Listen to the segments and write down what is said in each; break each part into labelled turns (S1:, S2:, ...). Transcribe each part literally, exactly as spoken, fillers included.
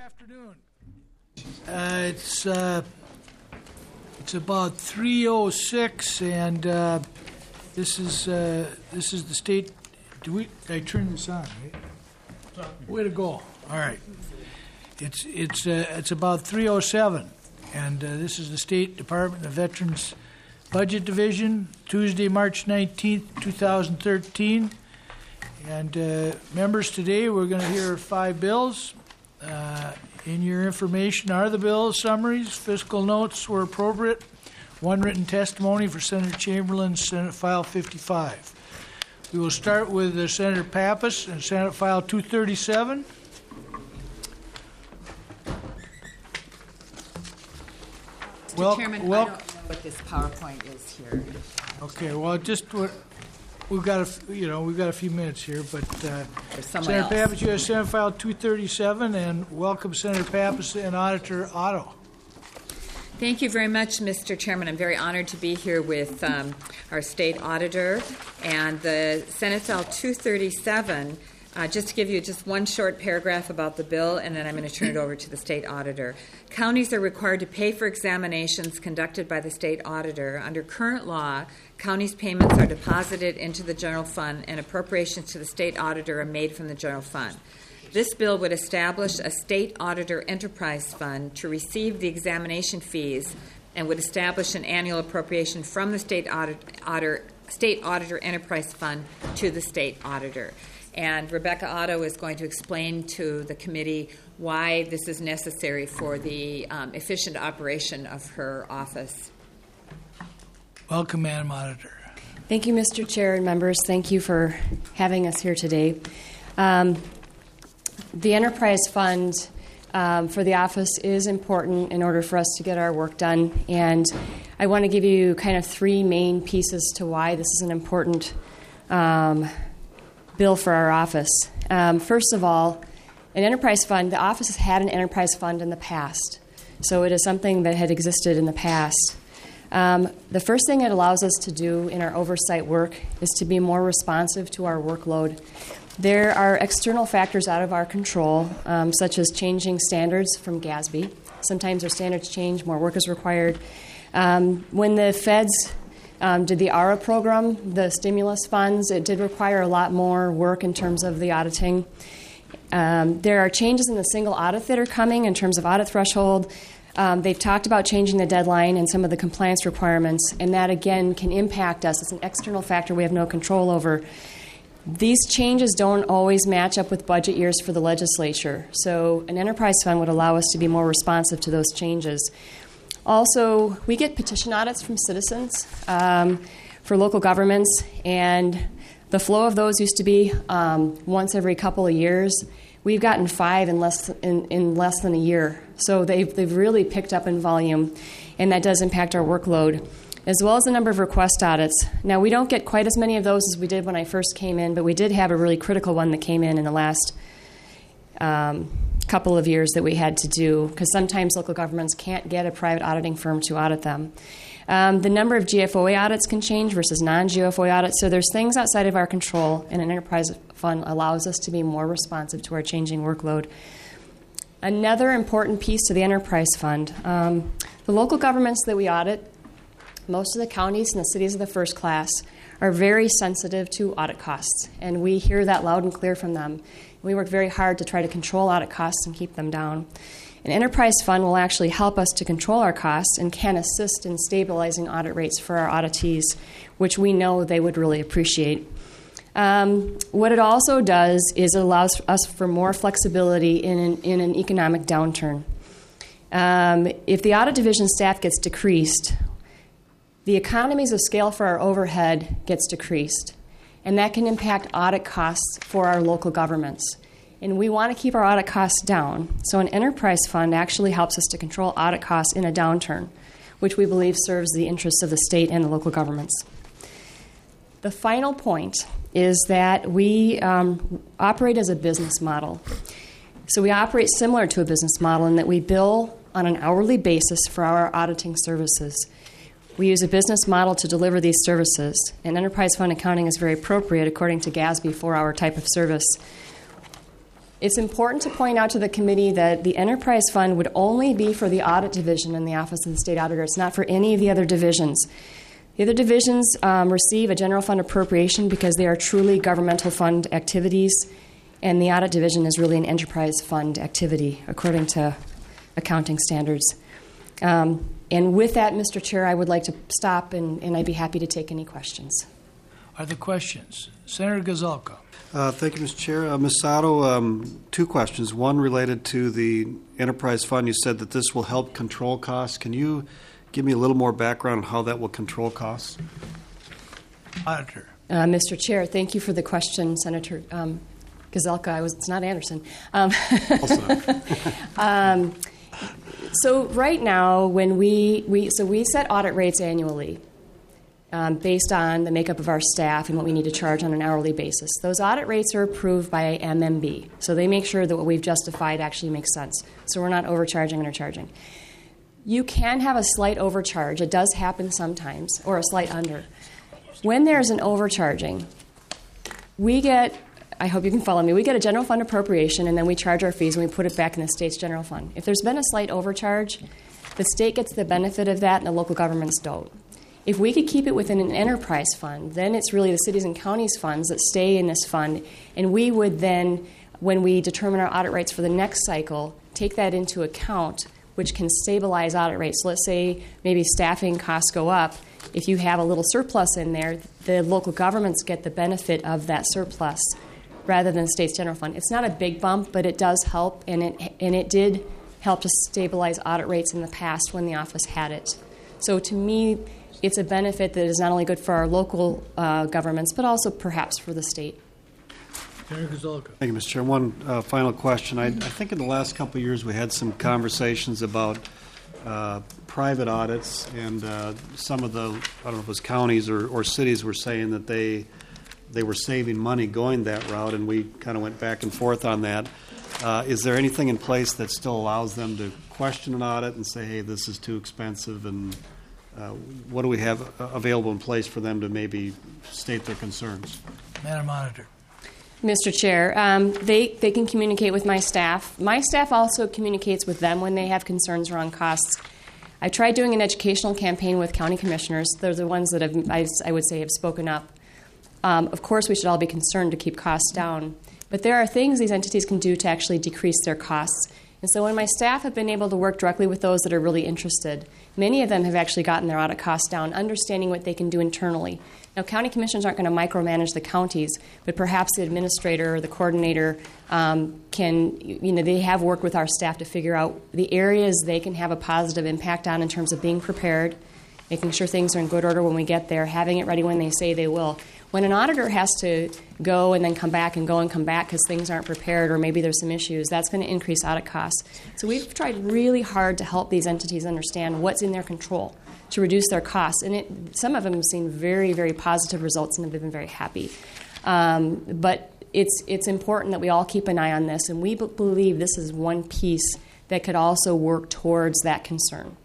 S1: afternoon. Uh, it's uh, it's about three oh six, and uh, this is uh, this is the state. Do we? I turn this on, right? Way to go! All right. It's it's uh, it's about three oh seven, and uh, this is the State Department of Veterans Budget Division, Tuesday, March nineteenth, twenty thirteen. And uh, members, today we're going to hear five bills. Uh, in your information are the bills, summaries, fiscal notes where appropriate, one written testimony for Senator Chamberlain, Senate File fifty-five. We will start with uh, Senator Pappas and Senate File two thirty-seven.
S2: Mister
S1: Well,
S2: Chairman,
S1: well,
S2: I don't know what this PowerPoint is here.
S1: Okay, well, just what we've got, a f- you know, we've got a few minutes here, but uh,
S2: There's someone
S1: Senator
S2: else.
S1: Pappas, you have Senate File two thirty-seven, and welcome Senator Pappas and Auditor Otto.
S2: Thank you very much, Mister Chairman. I'm very honored to be here with um, our state auditor. And the Senate File two thirty-seven, uh, just to give you just one short paragraph about the bill, and then I'm going to turn it over to the state auditor. Counties are required to pay for examinations conducted by the state auditor. Under current law, counties' payments are deposited into the general fund, and appropriations to the state auditor are made from the general fund. This bill would establish a state auditor enterprise fund to receive the examination fees and would establish an annual appropriation from the state audit, auditor, state auditor enterprise fund to the state auditor. And Rebecca Otto is going to explain to the committee why this is necessary for the um, efficient operation of her office.
S1: Welcome, Madam Auditor.
S3: Thank you, Mister Chair and members. Thank you for having us here today. Um, the Enterprise Fund um, for the office is important in order for us to get our work done, and I want to give you kind of three main pieces to why this is an important um, bill for our office. Um, first of all, an enterprise fund, the office has had an enterprise fund in the past, so it is something that had existed in the past. Um, the first thing it allows us to do in our oversight work is to be more responsive to our workload. There are external factors out of our control, um, such as changing standards from GASB. Sometimes our standards change, more work is required. Um, when the feds um, did the A R A program, the stimulus funds, it did require a lot more work in terms of the auditing. Um, there are changes in the single audit that are coming in terms of audit threshold. Um, they've talked about changing the deadline and some of the compliance requirements, and that, again, can impact us. It's an external factor we have no control over. These changes don't always match up with budget years for the legislature, so an enterprise fund would allow us to be more responsive to those changes. Also, we get petition audits from citizens um, for local governments, and the flow of those used to be um, once every couple of years. We've gotten five in less in, in less than a year, so they've they've really picked up in volume, and that does impact our workload, as well as the number of request audits. Now, we don't get quite as many of those as we did when I first came in, but we did have a really critical one that came in in the last um, couple of years that we had to do, because sometimes local governments can't get a private auditing firm to audit them. Um, the number of G F O A audits can change versus non-G F O A audits, so there's things outside of our control, and an enterprise fund allows us to be more responsive to our changing workload. Another important piece to the enterprise fund, um, the local governments that we audit, most of the counties and the cities of the first class, are very sensitive to audit costs, and we hear that loud and clear from them. We work very hard to try to control audit costs and keep them down. An enterprise fund will actually help us to control our costs and can assist in stabilizing audit rates for our auditees, which we know they would really appreciate. Um, what it also does is it allows us for more flexibility in an, in an economic downturn. Um, if the audit division staff gets decreased, the economies of scale for our overhead gets decreased, and that can impact audit costs for our local governments. And we want to keep our audit costs down, so an enterprise fund actually helps us to control audit costs in a downturn, which we believe serves the interests of the state and the local governments. The final point is that we um, operate as a business model. So we operate similar to a business model in that we bill on an hourly basis for our auditing services. We use a business model to deliver these services, and enterprise fund accounting is very appropriate according to GASB for our type of service. It's important to point out to the committee that the enterprise fund would only be for the audit division in the Office of the State Auditor. It's not for any of the other divisions. The other divisions um, receive a general fund appropriation because they are truly governmental fund activities, and the audit division is really an enterprise fund activity according to accounting standards. Um, and with that, Mister Chair, I would like to stop, and, and I'd be happy to take any questions.
S1: Are there questions? Senator Gazelka.
S4: Uh, thank you, Mister Chair. Uh, Miz Sato, um, two questions. One related to the enterprise fund. You said that this will help control costs. Can you give me a little more background on how that will control costs?
S1: Auditor.
S3: Uh, Mister Chair, thank you for the question, Senator um, Gazelka. I was, it's not Anderson. Um, um, so right now, when we, we so we set audit rates annually. Um, based on the makeup of our staff and what we need to charge on an hourly basis. Those audit rates are approved by M M B, so they make sure that what we've justified actually makes sense. So we're not overcharging or undercharging. You can have a slight overcharge. It does happen sometimes, or a slight under. When there's an overcharging, we get, I hope you can follow me, we get a general fund appropriation, and then we charge our fees and we put it back in the state's general fund. If there's been a slight overcharge, the state gets the benefit of that and the local governments don't. If we could keep it within an enterprise fund, then it's really the cities and counties funds that stay in this fund, and we would then, when we determine our audit rates for the next cycle, take that into account, which can stabilize audit rates. So let's say maybe staffing costs go up. If you have a little surplus in there, the local governments get the benefit of that surplus rather than the state's general fund. It's not a big bump, but it does help, and it and it did help to stabilize audit rates in the past when the office had it. So to me, it's a benefit that is not only good for our local uh, governments, but also perhaps for the state.
S1: Senator Gazelka.
S4: Thank you, Mister Chair. One uh, final question. I, I think in the last couple of years we had some conversations about uh, private audits, and uh, some of the, I don't know if it was counties or, or cities were saying that they they were saving money going that route, and we kind of went back and forth on that. Uh, is there anything in place that still allows them to question an audit and say, hey, this is too expensive, and Uh, what do we have available in place for them to maybe state their concerns?
S1: Madam Auditor.
S3: Mister Chair, um, they, they can communicate with my staff. My staff also communicates with them when they have concerns around costs. I tried doing an educational campaign with county commissioners. They're the ones that have, I, I would say, have spoken up. Um, of course, we should all be concerned to keep costs down. But there are things these entities can do to actually decrease their costs. And so when my staff have been able to work directly with those that are really interested, many of them have actually gotten their audit costs down, understanding what they can do internally. Now, county commissioners aren't going to micromanage the counties, but perhaps the administrator or the coordinator um, can, you know, they have worked with our staff to figure out the areas they can have a positive impact on in terms of being prepared, making sure things are in good order when we get there, having it ready when they say they will. When an auditor has to go and then come back and go and come back because things aren't prepared or maybe there's some issues, that's going to increase audit costs. So we've tried really hard to help these entities understand what's in their control to reduce their costs. And it, some of them have seen very, very positive results and have been very happy. Um, but it's, it's important that we all keep an eye on this, and we b- believe this is one piece that could also work towards that concern.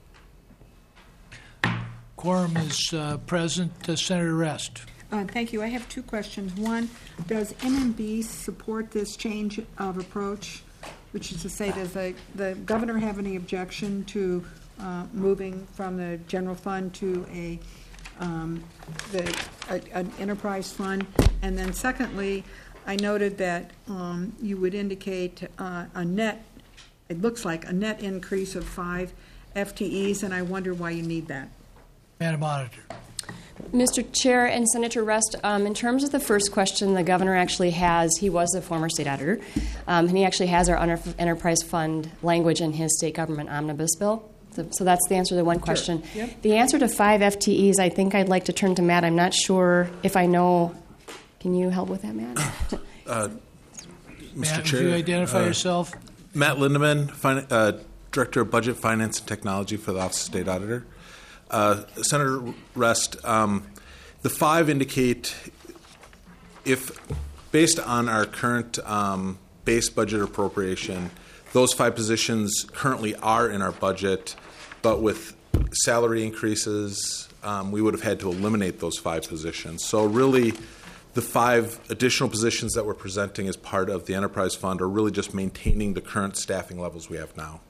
S1: Quorum is uh, present. Uh, Senator Rest.
S5: Uh, thank you. I have two questions. One, does M M B support this change of approach, which is to say, does the, the governor have any objection to uh, moving from the general fund to a, um, the, a, an enterprise fund? And then secondly, I noted that um, you would indicate uh, a net, it looks like a net increase of five F T Es, and I wonder why you need that.
S1: Madam Auditor.
S3: Mister Chair and Senator Rest, um, in terms of the first question, the governor actually has, he was a former state auditor, um, and he actually has our enterprise fund language in his state government omnibus bill. So, so that's the answer to one question.
S5: Sure. Yep.
S3: The answer to five F T Es, I think I'd like to turn to Matt. I'm not sure if I know. Can you help with that, Matt?
S6: uh, Mister
S1: Matt,
S6: Chair,
S1: would you identify
S6: uh,
S1: yourself?
S6: Matt Lindeman, fin- uh, Director of Budget, Finance, and Technology for the Office of State Auditor. Uh, Senator Rest, um, the five indicate if, based on our current um, base budget appropriation, those five positions currently are in our budget, but with salary increases, um, we would have had to eliminate those five positions. So really, the five additional positions that we're presenting as part of the enterprise fund are really just maintaining the current staffing levels we have now.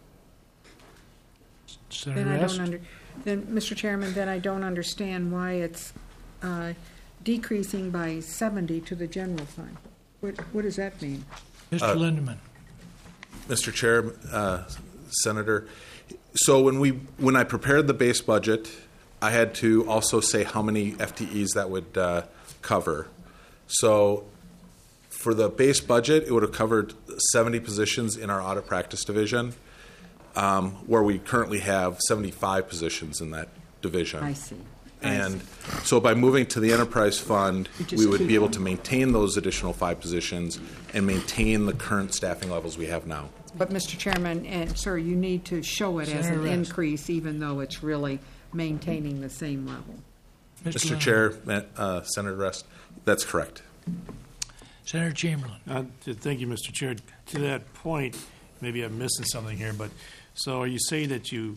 S1: Senator
S5: Then I
S1: Rest?
S5: don't under, then, Mister Chairman, then I don't understand why it's uh, decreasing by seventy to the general fund. What, what does that mean?
S1: Mister
S6: Uh,
S1: Lindeman.
S6: Mister Chair, uh, Senator, so when we when I prepared the base budget, I had to also say how many F T Es that would uh, cover. So for the base budget, it would have covered seventy positions in our audit practice division, um, where we currently have seventy-five positions in that division.
S5: I see. I
S6: And
S5: see.
S6: so by moving to the enterprise fund,
S5: You just
S6: we would
S5: keep
S6: be able
S5: them.
S6: to maintain those additional five positions and maintain the current staffing levels we have now.
S5: But, Mister Chairman, and sir, you need to show it as
S1: Senator
S5: an
S1: Rest.
S5: increase, even though it's really maintaining the same level.
S6: Mister
S1: Lindeman.
S6: Chair, Ma- uh, Senator Rest, that's correct.
S1: Senator Chamberlain.
S7: Uh, th- Thank you, Mister Chair. To that point, maybe I'm missing something here, but, so are you saying that you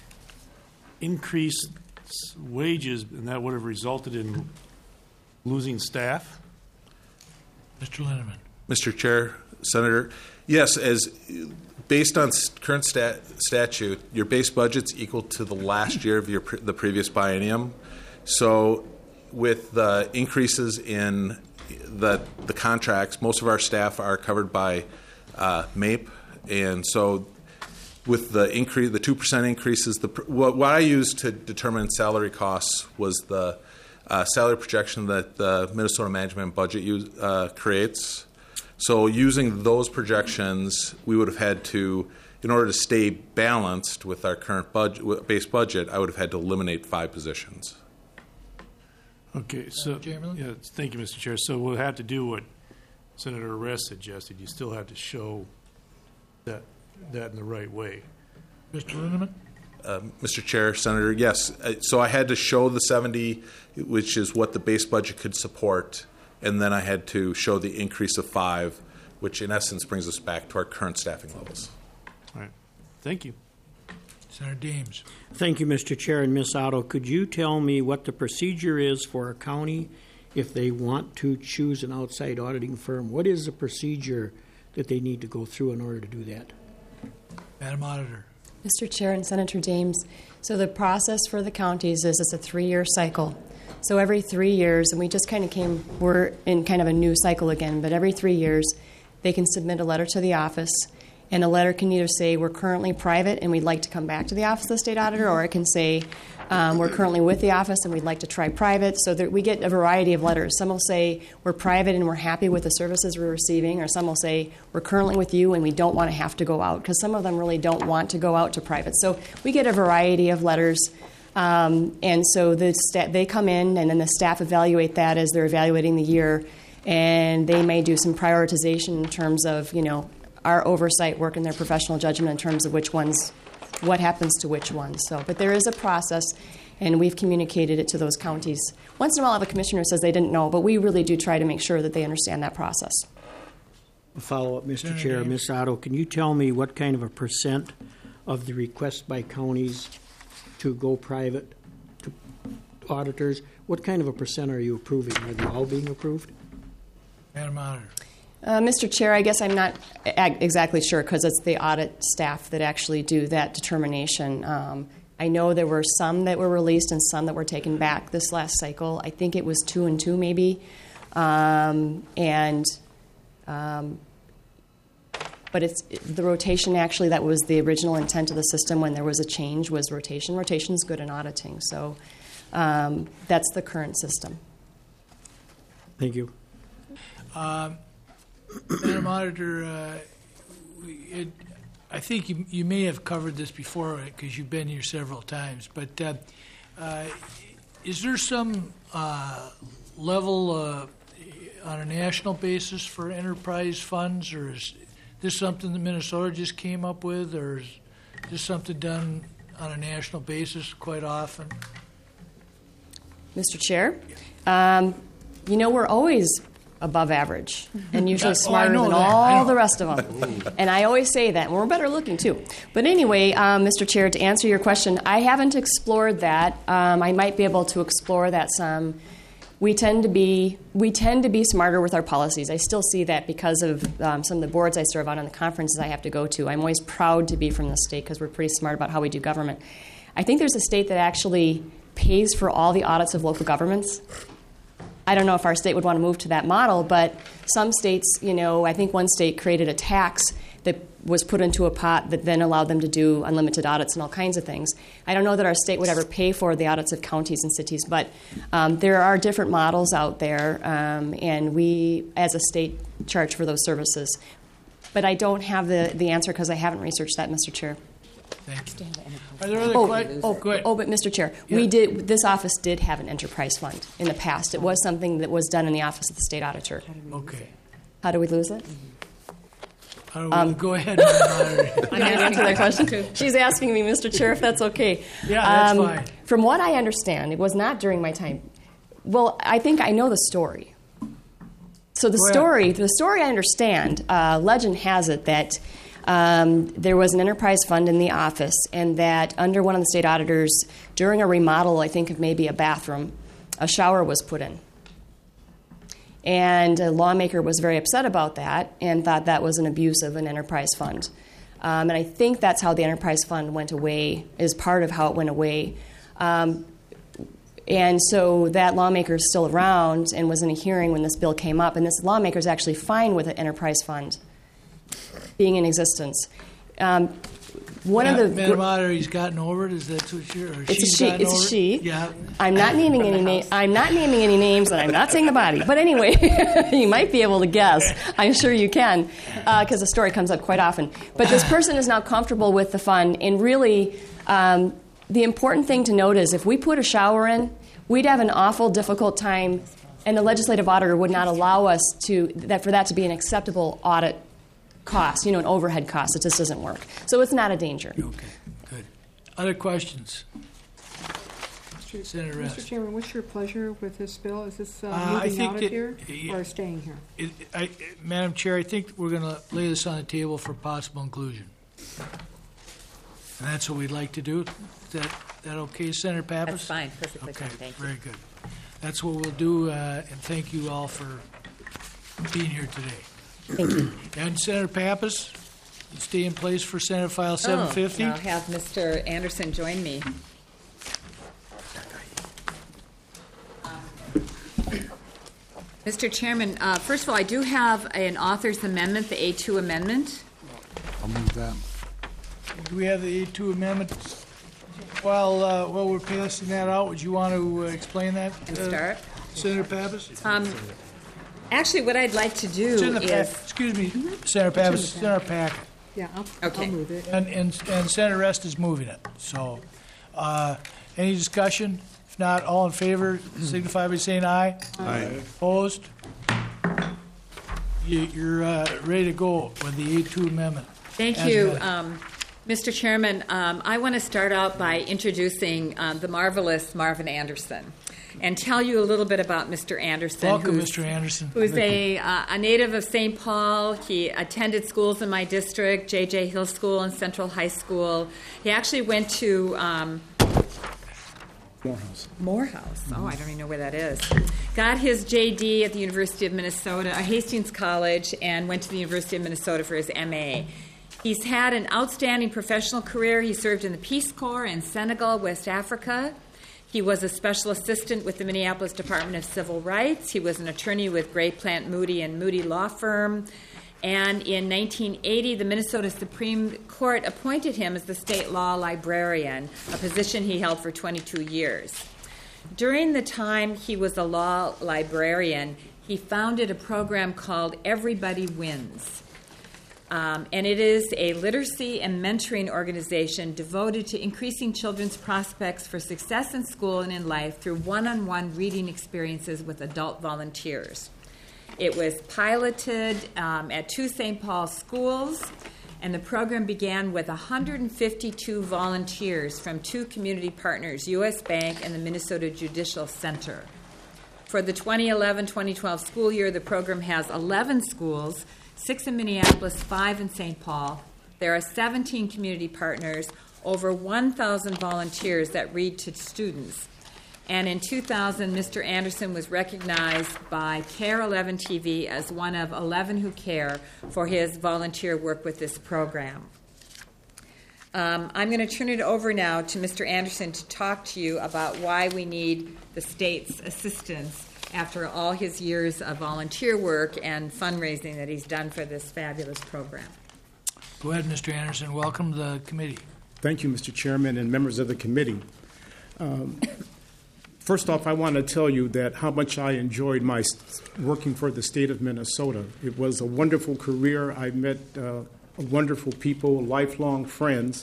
S7: increased s- wages and that would have resulted in losing staff?
S1: Mister Lindeman.
S6: Mister Chair, Senator, yes, as based on s- current stat, statute, your base budget's equal to the last year of your pre- the previous biennium. So, with the increases in the the contracts, most of our staff are covered by uh, MAPE, and so with the increase, the two percent increases, the pr- what, what I used to determine salary costs was the uh, salary projection that the Minnesota Management Budget use, uh, creates. So using those projections, we would have had to, in order to stay balanced with our current budget, base budget, I would have had to eliminate five positions.
S7: Okay, so,
S1: Chamberlain?
S7: yeah, thank you, Mister Chair. So we'll have to do what Senator Rest suggested. You still have to show that, that in the right way.
S1: Mister Lindeman.
S6: Uh, Mister Chair, Senator, yes. Uh, So I had to show the seventy, which is what the base budget could support, and then I had to show the increase of five, which in essence brings us back to our current staffing levels.
S7: All right, thank you.
S1: Senator Dames.
S8: Thank you, Mister Chair. And Miz Otto, could you tell me what the procedure is for a county if they want to choose an outside auditing firm? What is the procedure that they need to go through in order to do that?
S1: Madam Auditor.
S3: Mister Chair and Senator James, so the process for the counties is it's a three-year cycle. So every three years, and we just kind of came, we're in kind of a new cycle again, but every three years they can submit a letter to the office, and a letter can either say we're currently private and we'd like to come back to the Office of the State Auditor, or it can say um, we're currently with the office and we'd like to try private. So that we get a variety of letters. Some will say we're private and we're happy with the services we're receiving, or some will say we're currently with you and we don't want to have to go out, because some of them really don't want to go out to private. So we get a variety of letters. Um, and so the sta- they come in, and then the staff evaluate that as they're evaluating the year, and they may do some prioritization in terms of, you know, our oversight work and their professional judgment in terms of which ones, what happens to which ones. So, but there is a process, and we've communicated it to those counties. Once in a while, I have a commissioner who says they didn't know, but we really do try to make sure that they understand that process.
S8: A follow-up, Mister
S1: Senator
S8: Chair.
S1: Dames.
S8: Miz Otto, can you tell me what kind of a percent of the request by counties to go private to auditors, what kind of a percent are you approving? Are they all being approved?
S1: Madam Auditor.
S3: Uh, Mister Chair, I guess I'm not a- exactly sure, because it's the audit staff that actually do that determination. Um, I know there were some that were released and some that were taken back this last cycle. I think it was two and two, maybe. Um, and um, but it's the rotation. Actually, that was the original intent of the system. When there was a change, was rotation. Rotation is good in auditing, so um, that's the current system.
S8: Thank you.
S1: Madam Auditor, uh, we- it, I think you, you may have covered this before because you've been here several times, but uh, uh, is there some uh, level uh, on a national basis for enterprise funds, or is this something that Minnesota just came up with, or is this something done on a national basis quite often?
S3: Mister Chair, um, you know, we're always above average and usually
S1: Oh, I
S3: smarter
S1: know
S3: than
S1: that. I
S3: all
S1: know.
S3: the rest of them. And I always say that, and we're better looking too. But anyway, um, Mister Chair, to answer your question, I haven't explored that. Um, I might be able to explore that some we tend to be we tend to be smarter with our policies. I still see that because of um, some of the boards I serve on and the conferences I have to go to. I'm always proud to be from the state because we're pretty smart about how we do government. I think there's a state that actually pays for all the audits of local governments. I don't know if our state would want to move to that model, but some states, you know, I think one state created a tax that was put into a pot that then allowed them to do unlimited audits and all kinds of things. I don't know that our state would ever pay for the audits of counties and cities, but um, there are different models out there, um, and we, as a state, charge for those services. But I don't have the, the answer because I haven't researched that, Mister Chair.
S1: Thank you. Are there other
S3: Oh,
S1: questions?
S3: oh,
S1: Go ahead.
S3: oh, but Mister Chair,
S1: Yeah.
S3: we did. This office did have an enterprise fund in the past. It was something that was done in the office of the state auditor.
S1: Okay.
S3: How do we lose it?
S1: How do we-
S3: Um,
S1: Go ahead, Madam Moderator.
S3: Can I answer that question? She's asking me, Mister Chair, if that's okay.
S1: Yeah, that's
S3: Um,
S1: fine.
S3: From what I understand, it was not during my time. Well, I think I know the story. So the
S1: Go ahead.
S3: story, the story I understand, uh, legend has it that um, there was an enterprise fund in the office, and that under one of the state auditors, during a remodel, I think of maybe a bathroom, a shower was put in. And a lawmaker was very upset about that and thought that was an abuse of an enterprise fund. Um, and I think that's how the enterprise fund went away, is part of how it went away. Um, and so that lawmaker is still around and was in a hearing when this bill came up. And this lawmaker is actually fine with an enterprise fund being in existence. Um, one
S1: Ma-
S3: of the
S1: Madam
S3: gr-
S1: Moderator, he's gotten over it. Is that what you're? Or
S3: It's
S1: she's
S3: a she.
S1: gotten
S3: It's
S1: over
S3: a
S1: it?
S3: she.
S1: Yeah.
S3: I'm not naming any names. I'm not naming any names, and I'm not saying the body. But anyway, you might be able to guess. I'm sure you can, because the story comes up quite often. But this person is now comfortable with the fund, and really, um, the important thing to note is if we put a shower in, we'd have an awful difficult time, and the legislative auditor would not allow us to that for that to be an acceptable audit cost, you know, an overhead cost. It just doesn't work. So it's not a danger.
S1: Okay. Good. Other questions?
S5: Mister
S1: Senator
S5: Mister
S1: Rest.
S5: Chairman, what's your pleasure with this bill? Is this uh,
S1: Uh, I
S5: moving
S1: think
S5: out of
S1: that-
S5: here
S1: yeah.
S5: or staying here?
S1: It, I, Madam Chair, I think we're going to lay this on the table for possible inclusion. And that's what we'd like to do. Is that, that okay, Senator Pappas?
S2: That's fine, perfectly
S1: Okay,
S2: fine, thank you.
S1: very good. That's what we'll do, uh, and thank you all for being here today.
S3: Thank you.
S1: And Senator Pappas, you stay in place for Senate File seven fifty?
S2: Oh, I'll have Mister Anderson join me. Mister Chairman, uh, first of all, I do have an author's amendment, the A two amendment.
S9: I'll move that.
S1: Do we have the A two amendment? While, uh, while we're passing that out, would you want to uh, explain that?
S2: To
S1: uh,
S2: start.
S1: Senator Pappas?
S2: Um, Actually, what I'd like to do
S1: It's in the pack,
S2: is,
S1: excuse me, Senator Pappas, it's in our packet.
S5: Yeah, I'll,
S2: Okay.
S5: I'll move it.
S1: And, and, and Senator Rest is moving it, so, uh, any discussion? If not, all in favor, signify by saying aye.
S4: Aye.
S1: Opposed? You, you're, uh, ready to go with the A two amendment.
S2: thank
S1: As
S2: you,
S1: amended.
S2: um, Mister Chairman. Um, I want to start out by introducing um, the marvelous Marvin Anderson and tell you a little bit about Mister Anderson.
S1: Welcome,
S2: who's-
S1: Mister Anderson.
S2: who's a, uh, a native of Saint Paul. He attended schools in my district, J J Hill School and Central High School. He actually went to um,
S9: Morehouse.
S2: Morehouse. Oh, I don't even know where that is. Got his J D at the University of Minnesota, uh, Hastings College, and went to the University of Minnesota for his M A. He's had an outstanding professional career. He served in the Peace Corps in Senegal, West Africa. He was a special assistant with the Minneapolis Department of Civil Rights. He was an attorney with Gray Plant Moody and Moody Law Firm. And in nineteen eighty, the Minnesota Supreme Court appointed him as the state law librarian, a position he held for twenty-two years. During the time he was a law librarian, he founded a program called Everybody Wins. Um, and it is a literacy and mentoring organization devoted to increasing children's prospects for success in school and in life through one-on-one reading experiences with adult volunteers. It was piloted um, at two Saint Paul schools, and the program began with one hundred fifty-two volunteers from two community partners, U S Bank and the Minnesota Judicial Center. For the twenty eleven twenty twelve school year, the program has eleven schools, six in Minneapolis, five in Saint Paul. There are seventeen community partners, over one thousand volunteers that read to students. And in two thousand, Mister Anderson was recognized by Care eleven T V as one of eleven who care for his volunteer work with this program. Um, I'm going to turn it over now to Mister Anderson to talk to you about why we need the state's assistance after all his years of volunteer work and fundraising that he's done for this fabulous program.
S1: Go ahead, Mister Anderson. Welcome to the committee.
S10: Thank you, Mister Chairman and members of the committee. Um, first off, I want to tell you that how much I enjoyed my working for the state of Minnesota. It was a wonderful career. I met uh, wonderful people, lifelong friends.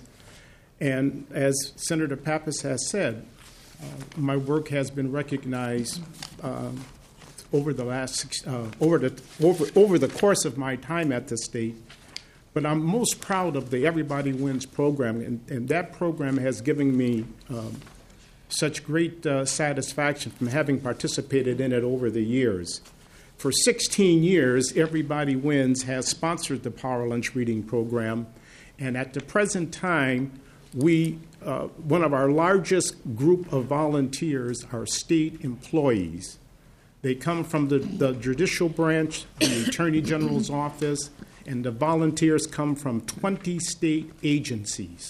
S10: And as Senator Pappas has said, uh, my work has been recognized uh, over the last uh, over the over over the course of my time at the state. But I'm most proud of the Everybody Wins program, and, and that program has given me um, such great uh, satisfaction from having participated in it over the years. For sixteen years, Everybody Wins has sponsored the Power Lunch Reading Program, and at the present time, we uh, one of our largest group of volunteers are state employees. They come from the, the judicial branch, the Attorney General's office, and the volunteers come from twenty state agencies.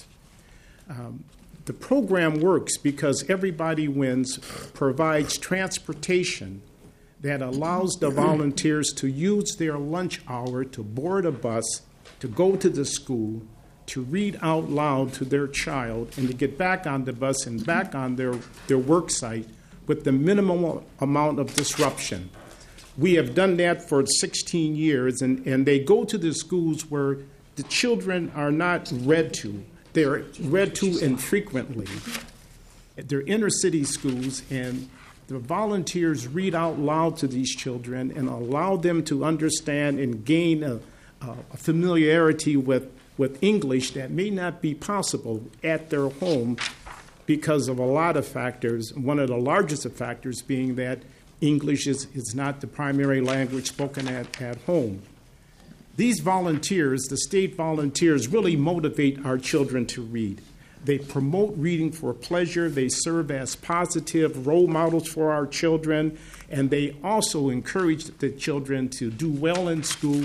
S10: Um, the program works because Everybody Wins provides transportation that allows the volunteers to use their lunch hour to board a bus, to go to the school, to read out loud to their child, and to get back on the bus and back on their, their work site with the minimum amount of disruption. We have done that for sixteen years, and, and they go to the schools where the children are not read to. They're read to infrequently. They're inner city schools, and the volunteers read out loud to these children and allow them to understand and gain a, a familiarity with, with English that may not be possible at their home because of a lot of factors, one of the largest of factors being that English is, is not the primary language spoken at, at home. These volunteers, the state volunteers, really motivate our children to read. They promote reading for pleasure. They serve as positive role models for our children, and they also encourage the children to do well in school,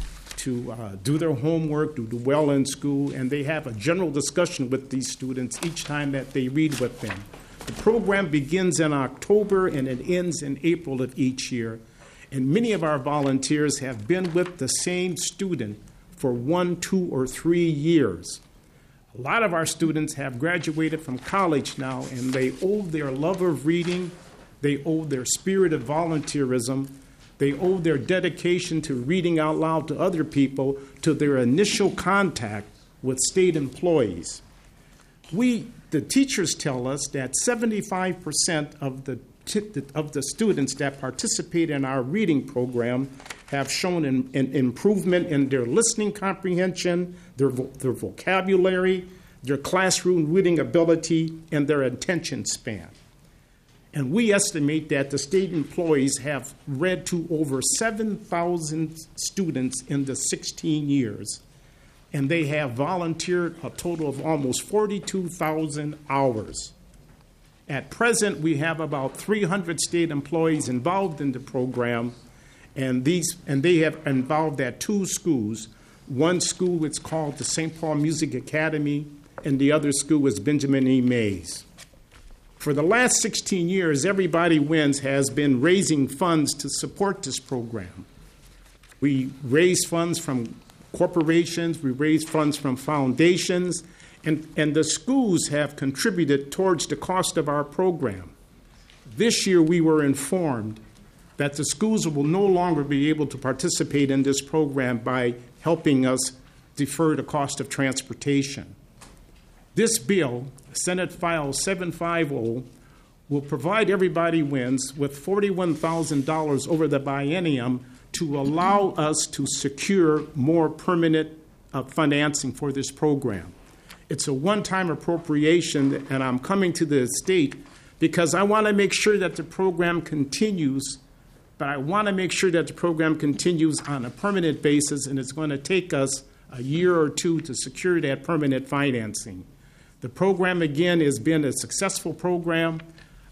S10: to uh, do their homework, to do well in school, and they have a general discussion with these students each time that they read with them. The program begins in October and it ends in April of each year. And many of our volunteers have been with the same student for one, two, or three years. A lot of our students have graduated from college now, and they owe their love of reading, they owe their spirit of volunteerism, they owe their dedication to reading out loud to other people to their initial contact with state employees. We The teachers tell us that seventy-five percent of the of the students that participate in our reading program have shown an, an improvement in their listening comprehension, their, vo- their vocabulary, their classroom reading ability, and their attention span. And we estimate that the state employees have read to over seven thousand students in the sixteen years. And they have volunteered a total of almost forty-two thousand hours. At present, we have about three hundred state employees involved in the program, and these and they have involved at two schools. One school is called the Saint Paul Music Academy, and the other school is Benjamin E. Mays. For the last sixteen years, Everybody Wins has been raising funds to support this program. We raise funds from corporations, we raise funds from foundations, and, and the schools have contributed towards the cost of our program. This year we were informed that the schools will no longer be able to participate in this program by helping us defer the cost of transportation. This bill, Senate File seven fifty, will provide Everybody Wins with forty-one thousand dollars over the biennium to allow us to secure more permanent uh, financing for this program. It's a one-time appropriation, and I'm coming to the state because I want to make sure that the program continues, but I want to make sure that the program continues on a permanent basis, and it's going to take us a year or two to secure that permanent financing. The program, again, has been a successful program.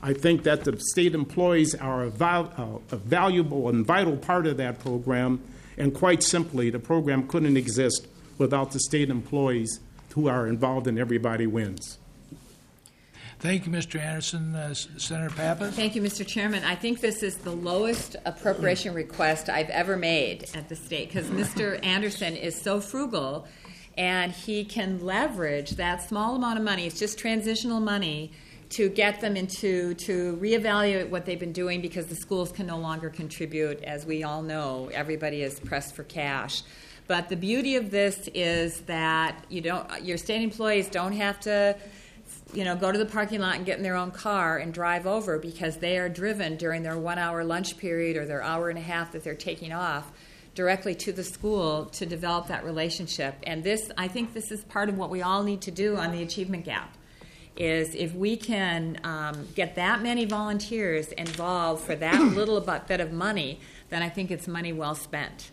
S10: I think that the state employees are a, val- uh, a valuable and vital part of that program, and quite simply, the program couldn't exist without the state employees who are involved in Everybody Wins.
S1: Thank you, Mister Anderson. Uh, Senator Pappas?
S2: Thank you, Mister Chairman. I think this is the lowest appropriation request I've ever made at the state, because Mister Anderson is so frugal, and he can leverage that small amount of money. It's just transitional money to get them into, to reevaluate what they've been doing, because the schools can no longer contribute. As we all know, everybody is pressed for cash. But the beauty of this is that you don't, your state employees don't have to, you know, go to the parking lot and get in their own car and drive over, because they are driven during their one-hour lunch period or their hour and a half that they're taking off directly to the school to develop that relationship. And this, I think this is part of what we all need to do on the achievement gap, is if we can um, get that many volunteers involved for that little bit of money, then I think it's money well spent.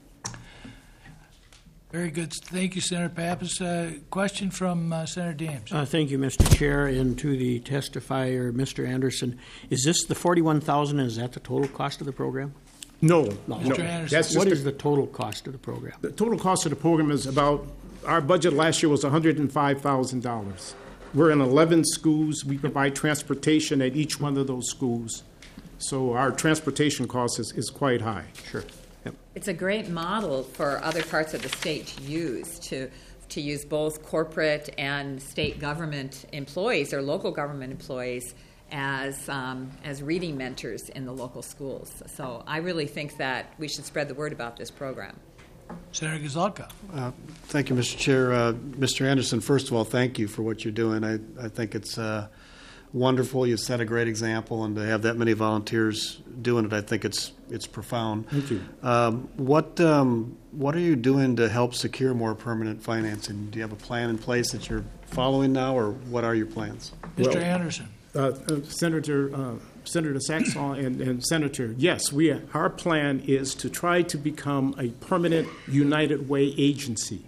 S1: Very good. Thank you, Senator Pappas. Uh, question from uh, Senator Dames.
S8: Uh, thank you, Mister Chair. And to the testifier, Mister Anderson, is this the forty-one thousand dollars? Is that the total cost of the program?
S10: No.
S8: No.
S1: Mister Anderson.
S10: That's
S8: What
S10: just
S8: is the total cost of the program?
S10: The total cost of the program is about, our budget last year was one hundred five thousand dollars. We're in eleven schools. We provide transportation at each one of those schools. So our transportation cost is, is quite high.
S8: Sure. Yep.
S2: It's a great model for other parts of the state to use, to to use both corporate and state government employees or local government employees as um, as reading mentors in the local schools. So I really think that we should spread the word about this program.
S1: Senator Gazelka.
S4: Uh, Thank you, Mister Chair. Uh, Mister Anderson, first of all, thank you for what you're doing. I, I think it's uh, wonderful. You've set a great example, and to have that many volunteers doing it, I think it's it's profound.
S10: Thank you.
S4: Um, what um, what are you doing to help secure more permanent financing? Do you have a plan in place that you're following now, or what are your plans?
S1: Mister
S10: Well,
S1: Anderson.
S10: Uh, uh, Senator uh, Senator Saxon and, and Senator, yes, we our plan is to try to become a permanent United Way agency.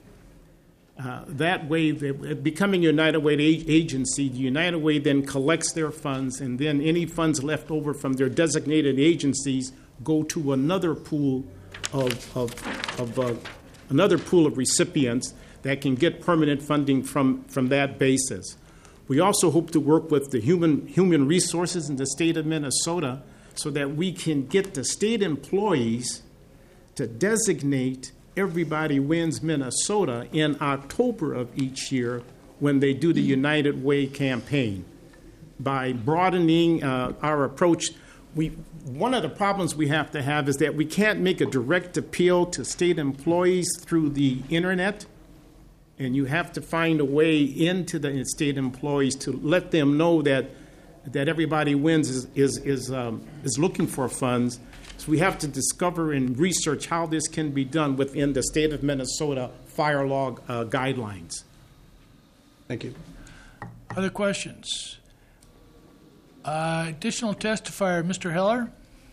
S10: Uh, that way, the, becoming a United Way agency, the United Way then collects their funds, and then any funds left over from their designated agencies go to another pool of, of, of uh, another pool of recipients that can get permanent funding from, from that basis. We also hope to work with the human human resources in the state of Minnesota so that we can get the state employees to designate Everybody Wins Minnesota in October of each year when they do the United Way campaign. By broadening uh, our approach, we one of the problems we have to have is that we can't make a direct appeal to state employees through the internet. And you have to find a way into the state employees to let them know that that Everybody Wins is is is, um, is looking for funds. So we have to discover and research how this can be done within the state of Minnesota fire law uh, guidelines.
S4: Thank you.
S1: Other questions? Uh, additional testifier, Mister Heller.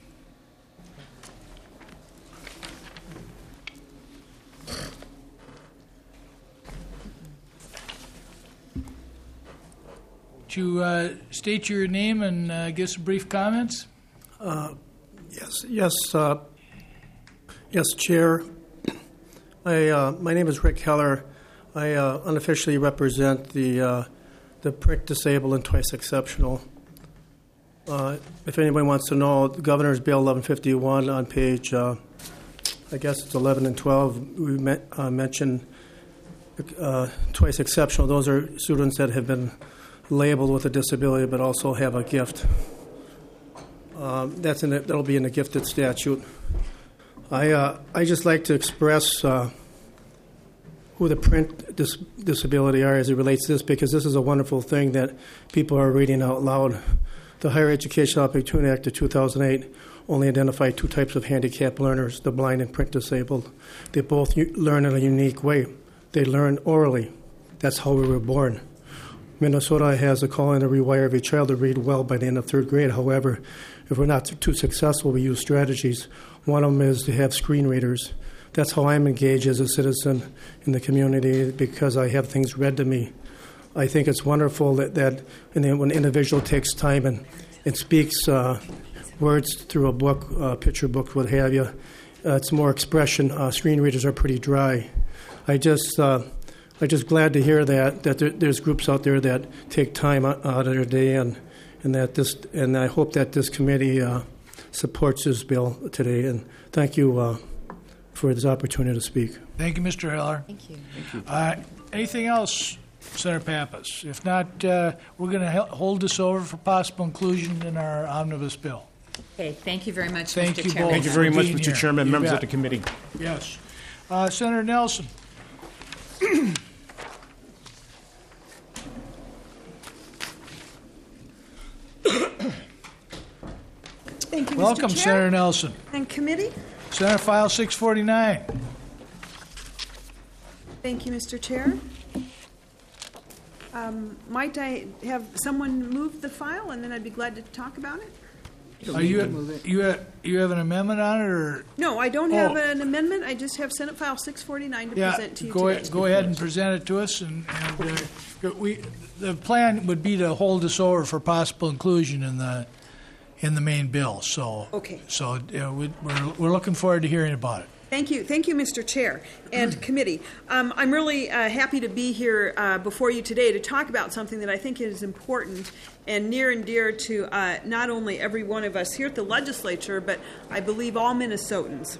S1: Would you uh, state your name and uh, give some brief comments?
S11: Uh, yes, yes, uh, yes, Chair. I, uh, my name is Rick Heller. I uh, unofficially represent the uh, the print disabled and twice exceptional. Uh, if anybody wants to know, the Governor's Bill eleven fifty-one on page, uh, I guess it's eleven and twelve, we me- uh, mentioned uh, twice exceptional. Those are students that have been labeled with a disability but also have a gift. Um, that's in the, that'll be in the gifted statute. I uh, I just like to express uh, who the print dis- disability are as it relates to this, because this is a wonderful thing that people are reading out loud. The Higher Education Opportunity Act of two thousand eight only identified two types of handicapped learners, the blind and print disabled. They both u- learn in a unique way. They learn orally. That's how we were born. Minnesota has a call in to rewire every child to read well by the end of third grade. However, if we're not too successful, we use strategies. One of them is to have screen readers. That's how I'm engaged as a citizen in the community, because I have things read to me. I think it's wonderful that, that and then when an individual takes time and, and speaks uh, words through a book, uh, picture book, what have you. Uh, it's more expression. Uh, screen readers are pretty dry. I just, uh, I'm just glad to hear that that there, there's groups out there that take time out of their day, and and that this, and I hope that this committee uh, supports this bill today. And thank you uh, for this opportunity to speak.
S1: Thank you, Mister Heller.
S2: Thank you.
S1: Uh, anything else, Senator Pappas? If not, uh, we're going to hold this over for possible inclusion in our omnibus bill.
S2: Okay, thank you very much,
S1: Thank
S2: Mister
S1: you
S2: Chairman.
S1: both.
S10: Thank you very
S1: for
S10: much,
S1: being
S10: Mister
S1: here.
S10: Chairman,
S1: You
S10: members
S1: bet.
S10: of the committee.
S1: Yes. Uh, Senator Nelson.
S5: Thank you, Mister
S1: Welcome,
S5: Chair
S1: Senator Nelson.
S5: and committee.
S1: Senate File six forty-nine.
S5: Thank you, Mister Chair. Um, Might I have someone move the file, and then I'd be glad to talk about it?
S1: Are you, you, have- you have an amendment on it, or?
S5: No, I don't have
S1: Oh.
S5: an amendment. I just have Senate File six forty-nine to
S1: Yeah,
S5: present to you
S1: go,
S5: today.
S1: go ahead and present it to us, and, and uh, we, the plan would be to hold this over for possible inclusion in the, in the main bill, so.
S5: Okay.
S1: So, uh, we, we're, we're looking forward to hearing about it.
S5: Thank you. Thank you, Mister Chair and committee. Um, I'm really uh, happy to be here uh, before you today to talk about something that I think is important and near and dear to uh, not only every one of us here at the legislature, but I believe all Minnesotans.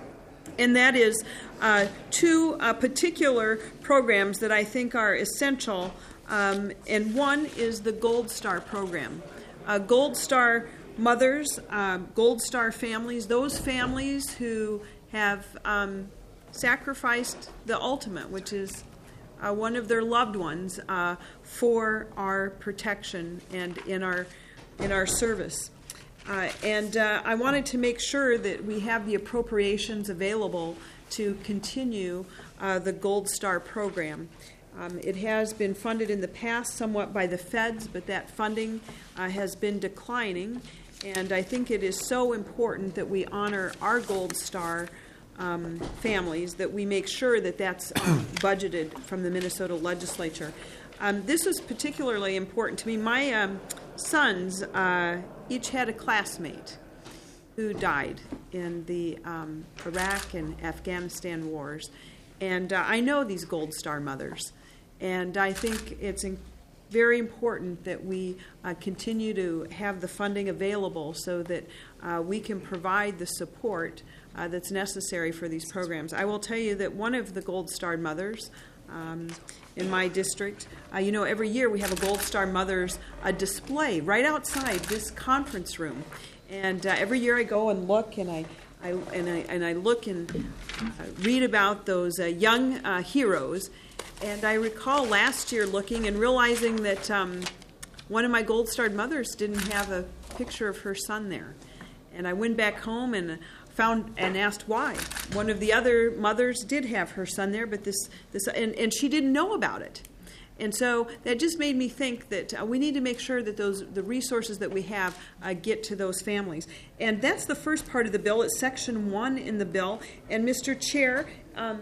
S5: And that is uh, two uh, particular programs that I think are essential. Um, and one is the Gold Star program. Uh, Gold Star mothers, uh, Gold Star families, those families who have um, sacrificed the ultimate, which is uh, one of their loved ones, uh, for our protection and in our in our service. Uh, and uh, I wanted to make sure that we have the appropriations available to continue uh, the Gold Star program. Um, it has been funded in the past somewhat by the feds, but that funding uh, has been declining. And I think it is so important that we honor our Gold Star um, families, that we make sure that that's um, budgeted from the Minnesota legislature. Um, this was particularly important to me. My um, sons uh, each had a classmate who died in the um, Iraq and Afghanistan wars. And uh, I know these Gold Star mothers. And I think it's in- very important that we uh, continue to have the funding available so that uh, we can provide the support uh, that's necessary for these programs. I will tell you that one of the Gold Star mothers um, in my district, uh, you know, every year we have a Gold Star Mothers uh, display right outside this conference room. And uh, every year I go and look, and I, I, and, I and I look and uh, read about those uh, young uh, heroes. And I recall last year looking and realizing that um, one of my Gold Star mothers didn't have a picture of her son there. And I went back home and found and asked why. One of the other mothers did have her son there, but this, this and, and she didn't know about it. And so that just made me think that uh, we need to make sure that those the resources that we have uh, get to those families. And that's the first part of the bill. It's section one in the bill. And Mister Chair, um,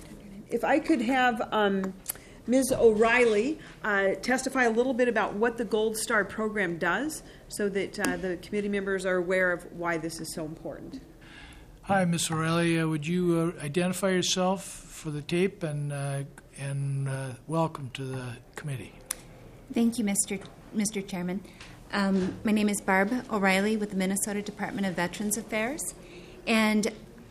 S5: if I could have um, Miz O'Reilly uh, testify a little bit about what the Gold Star program does so that uh, the committee members are aware of why this is so important.
S1: Hi, Miz O'Reilly. Uh, would you uh, identify yourself for the tape and uh, and uh, welcome to the committee?
S12: Thank you, Mister Mister Chairman. Um, my name is Barb O'Reilly with the Minnesota Department of Veterans Affairs, and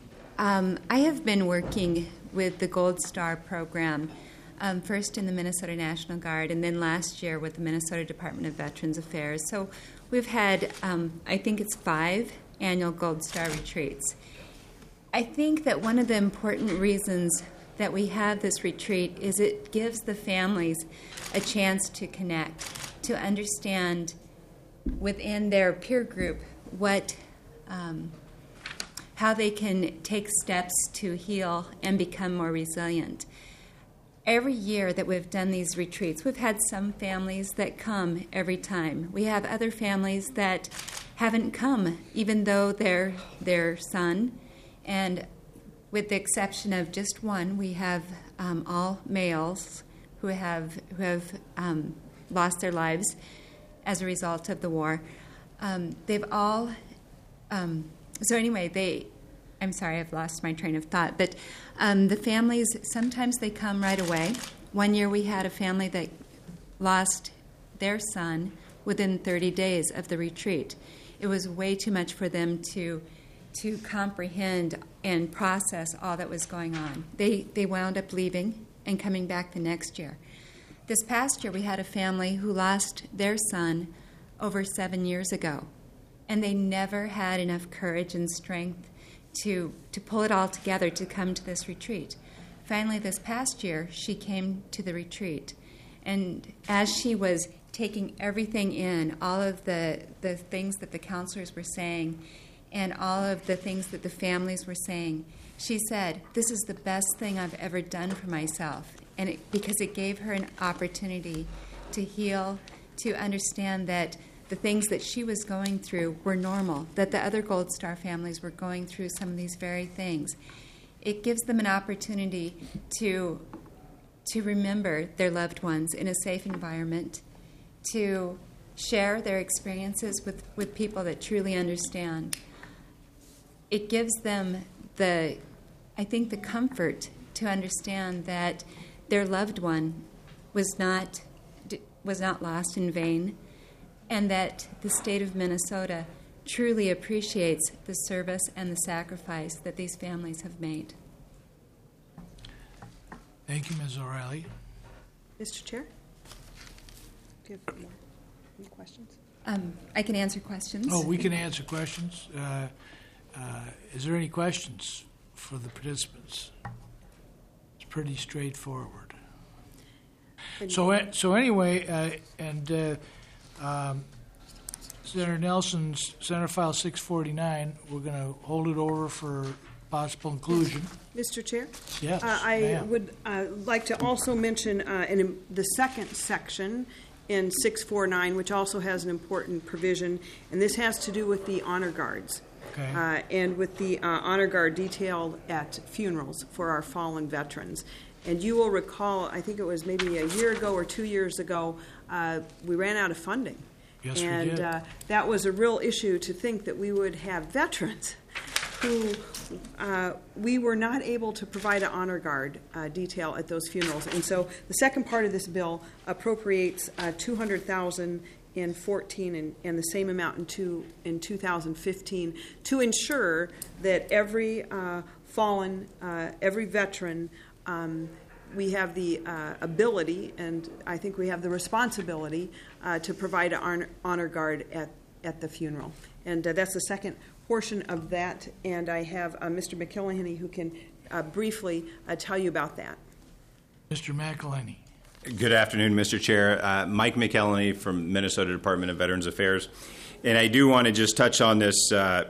S12: um, I have been working with the Gold Star program, um, first in the Minnesota National Guard, and then last year with the Minnesota Department of Veterans Affairs. So we've had, um, I think it's five annual Gold Star retreats. I think that one of the important reasons that we have this retreat is it gives the families a chance to connect, to understand within their peer group what, um, how they can take steps to heal and become more resilient. Every year that we've done these retreats, we've had some families that come every time. We have other families that haven't come, even though they're their son. And with the exception of just one, we have um, all males who have who have um, lost their lives as a result of the war. Um, they've all, um, so anyway, they, I'm sorry, I've lost my train of thought, but um, the families, sometimes they come right away. One year we had a family that lost their son within thirty days of the retreat. It was way too much for them to to comprehend and process all that was going on. They they wound up leaving and coming back the next year. This past year we had a family who lost their son over seven years ago, and they never had enough courage and strength to to pull it all together to come to this retreat. Finally, this past year, she came to the retreat, and as she was taking everything in, all of the, the things that the counselors were saying and all of the things that the families were saying, she said, "This is the best thing I've ever done for myself," and it, because it gave her an opportunity to heal, to understand that the things that she was going through were normal, that the other Gold Star families were going through some of these very things. It gives them an opportunity to, to remember their loved ones in a safe environment, to share their experiences with, with people that truly understand. It gives them the, I think, the comfort to understand that their loved one was not, was not lost in vain, and that the state of Minnesota truly appreciates the service and the sacrifice that these families have made.
S1: Thank you, Miz O'Reilly.
S5: Mister Chair? Do you have more any questions?
S12: Um, I can answer questions.
S1: Oh, we can answer questions. Uh, uh, is there any questions for the participants? It's pretty straightforward. So, uh, so anyway, uh, and uh, um, Senator Nelson's Senate File six forty-nine, we're going to hold it over for possible inclusion.
S13: Mister Chair?
S1: Yes,
S13: Uh, I
S1: ma'am.
S13: would uh, like to also mention uh, in the second section in six forty-nine, which also has an important provision, and this has to do with the honor guards.
S1: Okay.
S13: Uh, and with the uh, honor guard detail at funerals for our fallen veterans. And you will recall, I think it was maybe a year ago or two years ago, uh, we ran out of funding.
S1: Yes, we
S13: and
S1: did.
S13: uh, that was a real issue to think that we would have veterans who uh, we were not able to provide an honor guard uh, detail at those funerals. And so the second part of this bill appropriates uh, two hundred thousand dollars in fourteen and, and the same amount in, two, in two thousand fifteen to ensure that every uh, fallen, uh, every veteran, um, we have the uh, ability, and I think we have the responsibility uh, to provide an honor, honor guard at, at the funeral. And uh, that's the second portion of that, and I have uh, Mister McIlhenny who can uh, briefly uh, tell you about that.
S1: Mister McElhenney.
S14: Good afternoon, Mister Chair. Uh, Mike McElhenney from Minnesota Department of Veterans Affairs. And I do want to just touch on this, uh,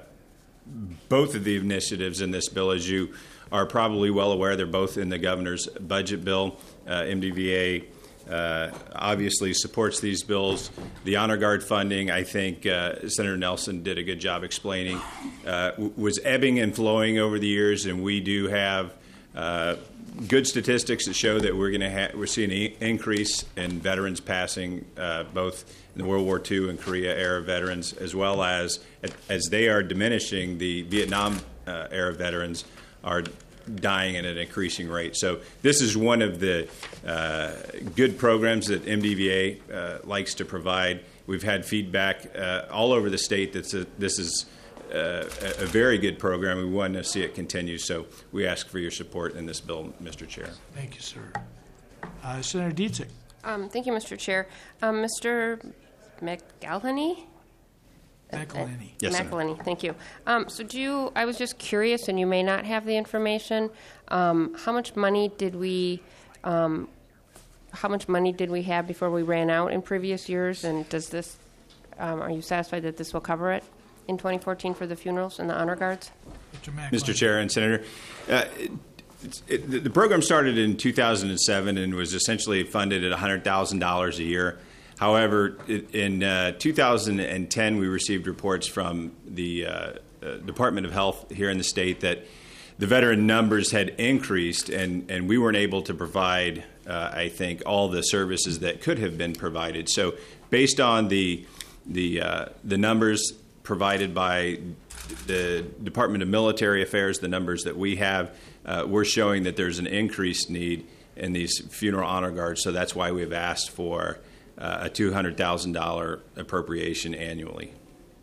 S14: both of the initiatives in this bill. As you are probably well aware, they're both in the governor's budget bill. Uh, M D V A uh, obviously supports these bills. The honor guard funding, I think uh, Senator Nelson did a good job explaining, uh, w- was ebbing and flowing over the years, and we do have uh, good statistics that show that we're going to ha- we're seeing an increase in veterans passing, uh, both in the World War Two and Korea era veterans, as well as as they are diminishing, the Vietnam uh, era veterans are dying at an increasing rate. So this is one of the uh, good programs that M D V A uh, likes to provide. We've had feedback uh, all over the state that this is uh, a very good program. We want to see it continue. So we ask for your support in this bill, Mister Chair.
S1: Thank you, sir. Uh, Senator Dietzig.
S15: Um, thank you, Mister Chair. Um, Mister McElhenney?
S1: McElhenney.
S14: Yes,
S15: McElhenney, thank you. Um, so do you, I was just curious, and you may not have the information, um, how much money did we, um, how much money did we have before we ran out in previous years, and does this, um, are you satisfied that this will cover it in twenty fourteen for the funerals and the honor guards?
S1: Mister McElhenney.
S14: Mister Chair and Senator, uh, it, it, the program started in two thousand seven and was essentially funded at one hundred thousand dollars a year. However, in uh, two thousand ten, we received reports from the uh, uh, Department of Health here in the state that the veteran numbers had increased, and, and we weren't able to provide, uh, I think, all the services that could have been provided. So based on the the uh, the numbers provided by the Department of Military Affairs, the numbers that we have, uh, we're showing that there's an increased need in these funeral honor guards. So that's why we've asked for uh, a two hundred thousand dollars appropriation annually.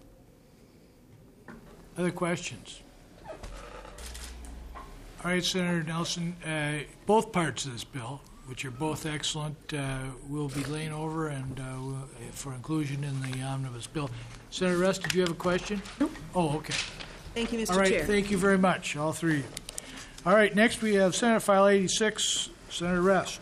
S1: Other questions? All right, Senator Nelson, uh, both parts of this bill, which are both excellent, uh, will be laying over and uh, will, for inclusion in the omnibus bill. Senator Rest, did you have a question? Nope. Oh, okay.
S13: Thank you, Mister
S1: All right,
S13: Chair.
S1: thank you very much, all three of you. All right, next we have Senate File eighty-six, Senator Rest.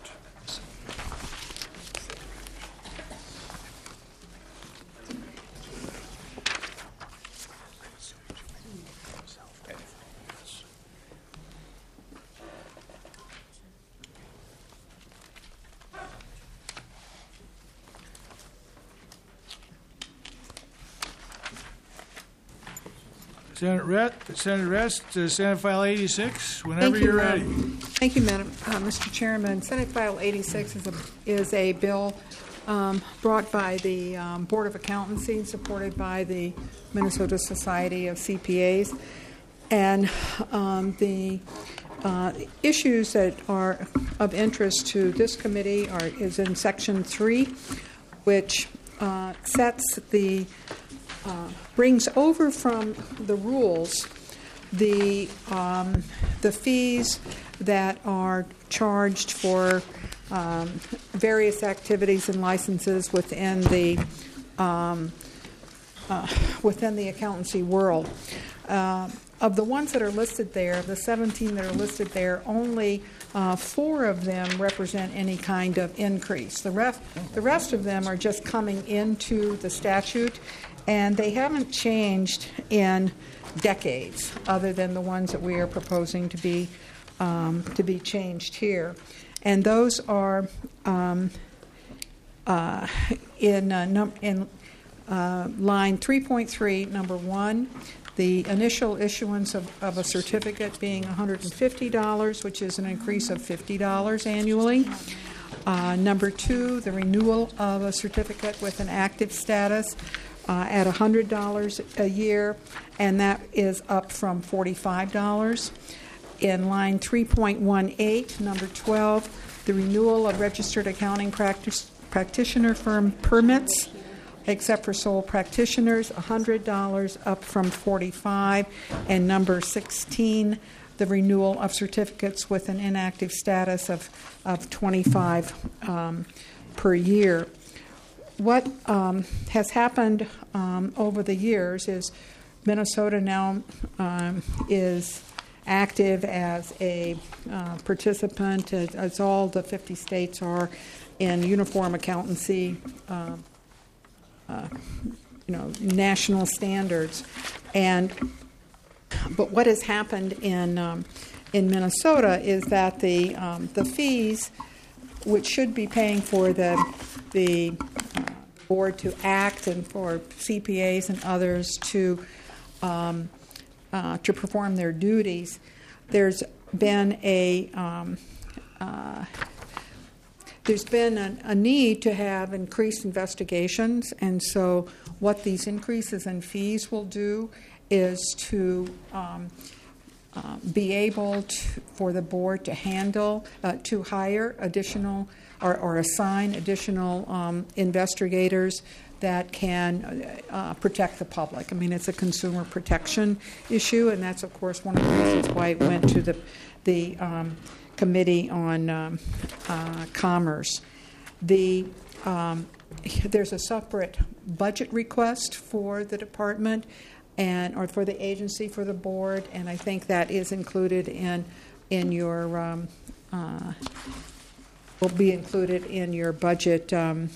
S1: Senator Rest, Senator Rest, uh, Senate File eighty-six, whenever
S5: Thank you,
S1: you're
S5: uh,
S1: ready.
S5: Thank you, Madam, uh, Mister Chairman. Senate File eighty-six is a, is a bill um, brought by the um, Board of Accountancy, supported by the Minnesota Society of C P As. And um, the uh, issues that are of interest to this committee are is in Section three, which uh, sets the Uh, brings over from the rules the um, the fees that are charged for um, various activities and licenses within the um, uh, within the accountancy world. Uh, of the ones that are listed there, the seventeen that are listed there, only uh, four of them represent any kind of increase. The rest, the rest of them are just coming into the statute, and they haven't changed in decades, other than the ones that we are proposing to be um, to be changed here. And those are um, uh, in uh, num- in uh, line three point three, number one. The initial issuance of, of a certificate being one hundred fifty dollars, which is an increase of fifty dollars annually. Uh, number two, the renewal of a certificate with an active status uh, at one hundred dollars a year, and that is up from forty-five dollars. In line three point one eight, number twelve, the renewal of registered accounting practice, practitioner firm permits, except for sole practitioners, one hundred dollars up from forty-five dollars. And number sixteen, the renewal of certificates with an inactive status of, of twenty-five dollars um, per year. What um, has happened um, over the years is Minnesota now um, is active as a uh, participant, as, as all the fifty states are, in uniform accountancy uh, Uh, you know, national standards. And but what has happened in um, in Minnesota is that the um, the fees, which should be paying for the the uh, board to act and for C P As and others to um, uh, to perform their duties, there's been a um, uh, There's been a, a need to have increased investigations, and so what these increases in fees will do is to um, uh, be able to, for the board to handle, uh, to hire additional or, or assign additional um, investigators that can uh, protect the public. I mean, it's a consumer protection issue, and that's, of course, one of the reasons why it went to the the um, Committee on um, uh, Commerce. The um, there's a separate budget request for the department and or for the agency for the board, and I think that is included in in your um, uh, will be included in your budget um,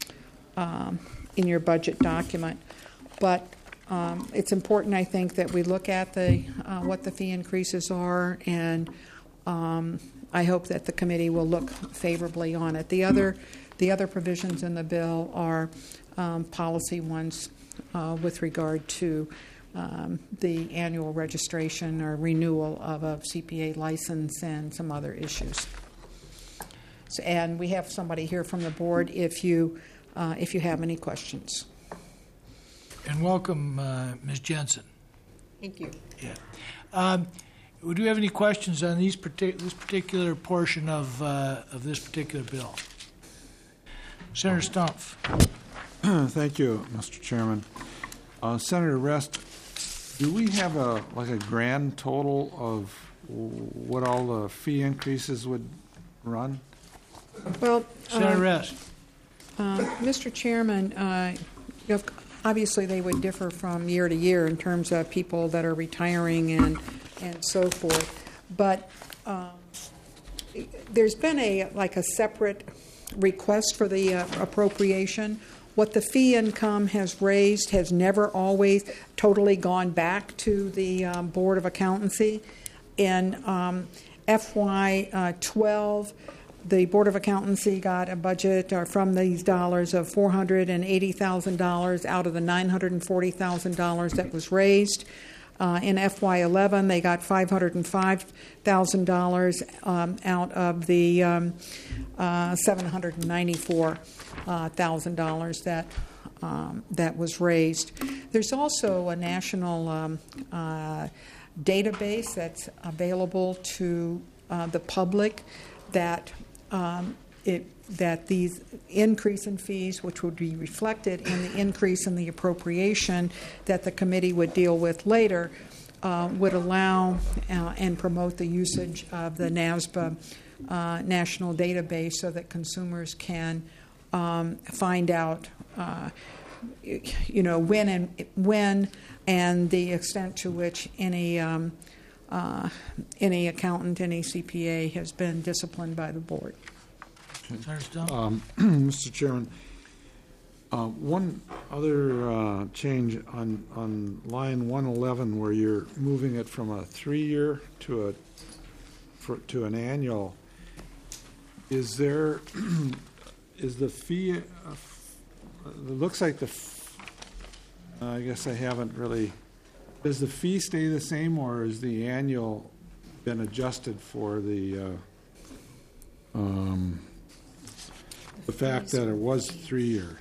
S5: um, in your budget document. But um, it's important, I think, that we look at the uh, what the fee increases are, and um, I hope that the committee will look favorably on it. The other, the other provisions in the bill are um, policy ones uh, with regard to um, the annual registration or renewal of a C P A license and some other issues. So, and we have somebody here from the board if you uh, if you have any questions.
S1: And welcome, uh, Miz Jensen.
S2: Thank you.
S1: Yeah. Um, do you have any questions on these partic- this particular portion of uh, of this particular bill? Senator Stumpf.
S9: Thank you, Mister Chairman. Uh, Senator Rest, do we have a like a grand total of what all the fee increases would run?
S5: Well,
S1: Senator
S5: uh,
S1: Rest.
S5: Uh, Mister Chairman, uh, you know, obviously they would differ from year to year in terms of people that are retiring and and so forth. But um, there's been a like a separate request for the uh, appropriation. What the fee income has raised has never always totally gone back to the um, Board of Accountancy. In um, F Y twelve, the Board of Accountancy got a budget uh, from these dollars of four hundred eighty thousand dollars out of the nine hundred forty thousand dollars that was raised. Uh, in F Y eleven, they got five hundred five thousand dollars um, out of the um, uh, seven hundred ninety-four thousand dollars that um, that was raised. There's also a national um, uh, database that's available to uh, the public that um, it that these increase in fees, which would be reflected in the increase in the appropriation that the committee would deal with later, uh, would allow uh, and promote the usage of the NASBA uh, national database so that consumers can um, find out, uh, you know, when and when and the extent to which any um, uh, any accountant, any C P A has been disciplined by the board.
S9: Um, Mister Chairman, uh, one other uh, change on on line one eleven, where you're moving it from a three-year to a for, to an annual. Is there is the fee? Uh, it looks like the. Uh, I guess I haven't really. Does the fee stay the same, or is the annual been adjusted for the? Uh, um, The fact that it was three-year,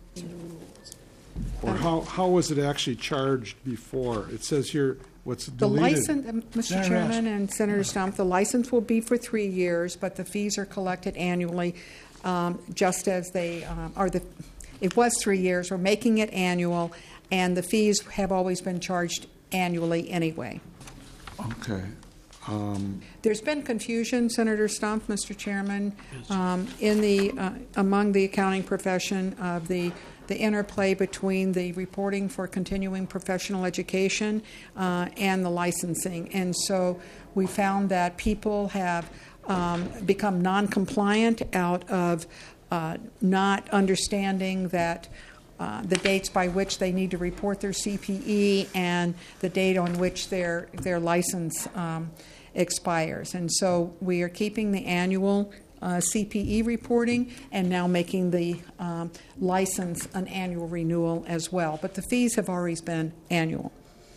S9: or how how was it actually charged before? It says here what's
S5: The
S9: deleted.
S5: license, uh, Mister Chairman and Senator Stump, the license will be for three years, but the fees are collected annually, um, just as they um, are. The it was three years. We're making it annual, and the fees have always been charged annually anyway.
S9: Okay. Um,
S5: There's been confusion, Senator Stump, Mister Chairman, um, in the uh, among the accounting profession of the the interplay between the reporting for continuing professional education uh, and the licensing, and so we found that people have um, become non-compliant out of uh, not understanding that. Uh, the dates by which they need to report their C P E and the date on which their their license um, expires. And so we are keeping the annual uh, C P E reporting and now making the um, license an annual renewal as well. But the fees have always been annual.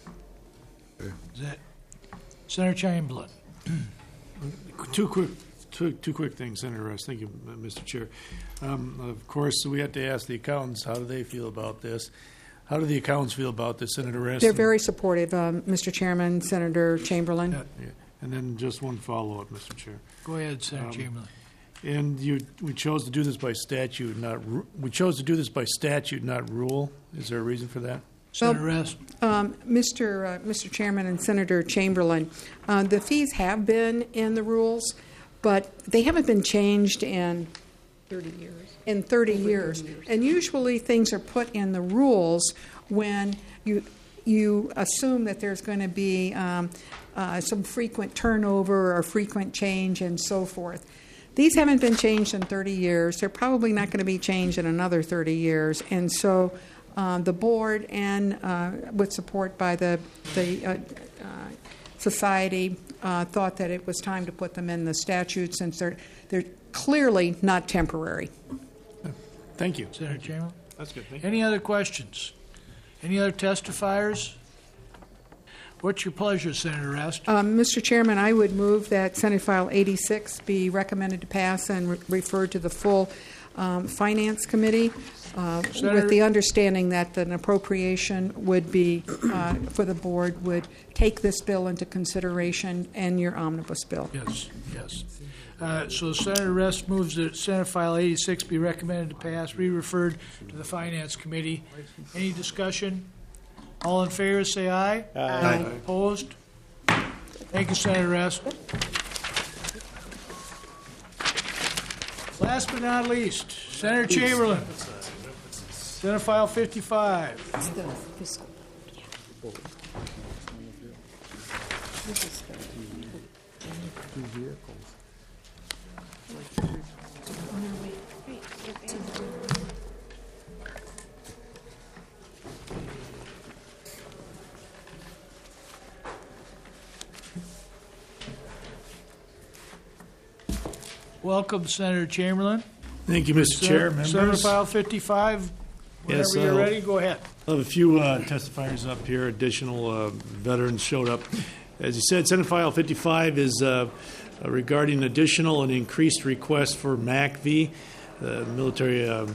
S1: Is that Senator Chamberlain?
S7: Two quick, two, two quick things, Senator Rest. Thank you, Mister Chair. Um, of course, we have to ask the accountants how do they feel about this. How do the accountants feel about this, Senator Rest?
S5: They're very supportive, um, Mister Chairman, Senator Chamberlain.
S7: Yeah, yeah. And then just one follow-up, Mister Chair.
S1: Go ahead, Senator
S7: Um,
S1: Chamberlain.
S7: And you, we chose to do this by statute, not ru- we chose to do this by statute, not rule. Is there a reason for that?
S1: Senator Rest.
S5: Um, Mister Uh, Mister Chairman and Senator Chamberlain, uh, the fees have been in the rules, but they haven't been changed in thirty years. In thirty years, and usually things are put in the rules when you you assume that there's going to be um, uh, some frequent turnover or frequent change and so forth. These haven't been changed in thirty years. They're probably not going to be changed in another thirty years, and so. Uh, the board and uh, with support by the the uh, uh, society uh, thought that it was time to put them in the statute since they're they're clearly not temporary.
S7: Thank you,
S1: Senator Chamberlain.
S7: That's good. Thank you.
S1: Any other questions? Any other testifiers? What's your pleasure, Senator Rest?
S5: Um, Mister Chairman, I would move that Senate File eighty-six be recommended to pass and re- referred to the full um, Finance Committee, uh,
S1: Senator-
S5: with the understanding that an appropriation would be, uh, for the board, would take this bill into consideration and your omnibus bill.
S1: Yes, yes. Uh, So Senator Rest moves that Senate File eighty-six be recommended to pass, re-referred to the Finance Committee. Any discussion? All in favor, say aye.
S5: Aye.
S1: Opposed? Thank you, Senator Rest. Last but not least, Senator Chamberlain. Senate File fifty-five. Welcome, Senator Chamberlain.
S7: Thank you, Mister Chair,
S1: Sen-
S7: members.
S1: Senate File fifty-five, whenever
S7: Yes,
S1: you're
S7: I'll-
S1: ready, go ahead.
S7: I have a few uh, testifiers up here. Additional uh, veterans showed up. As you said, Senate File fifty-five is uh, regarding additional and increased requests for M A C V, uh, military. Um,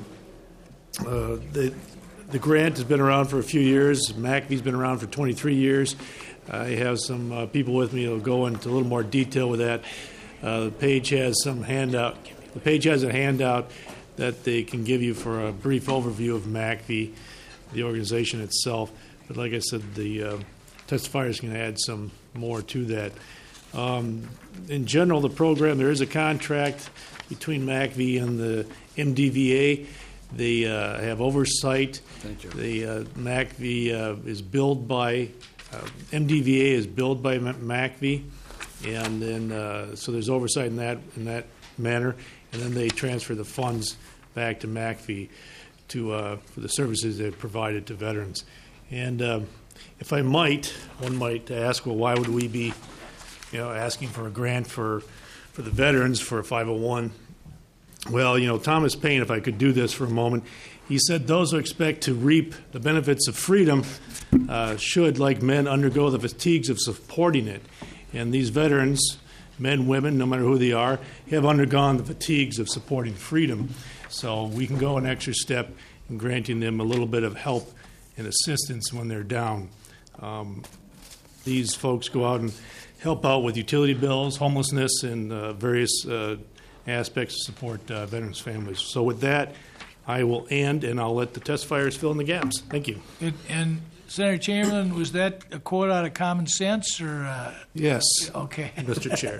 S7: uh, the, the grant has been around for a few years. M A C V's been around for twenty-three years. I have some uh, people with me who will go into a little more detail with that. Uh, the page has some handout. The page has a handout that they can give you for a brief overview of M A C V, the organization itself. But like I said, the uh, testifiers can add some more to that. Um, in general, the program, there is a contract between M A C V and the M D V A. They uh, have oversight.
S4: Thank you.
S7: The uh, M A C V uh, is billed by, uh, M D V A is billed by M A C V. And then, uh, so there's oversight in that in that manner, and then they transfer the funds back to M A C V to uh, for the services they've provided to veterans. And um, if I might, one might ask, well, why would we be, you know, asking for a grant for for the veterans for a five oh one? Well, you know, Thomas Paine, if I could do this for a moment, he said those who expect to reap the benefits of freedom uh, should, like men, undergo the fatigues of supporting it. And these veterans, men, women, no matter who they are, have undergone the fatigues of supporting freedom. So we can go an extra step in granting them a little bit of help and assistance when they're down. Um, these folks go out and help out with utility bills, homelessness, and uh, various uh, aspects to support uh, veterans' families. So with that, I will end, and I'll let the testifiers fill in the gaps. Thank you.
S1: And, and Senator Chamberlain, was that a quote out of Common Sense, or? Uh,
S7: Yes.
S1: Okay.
S7: Mister Chair.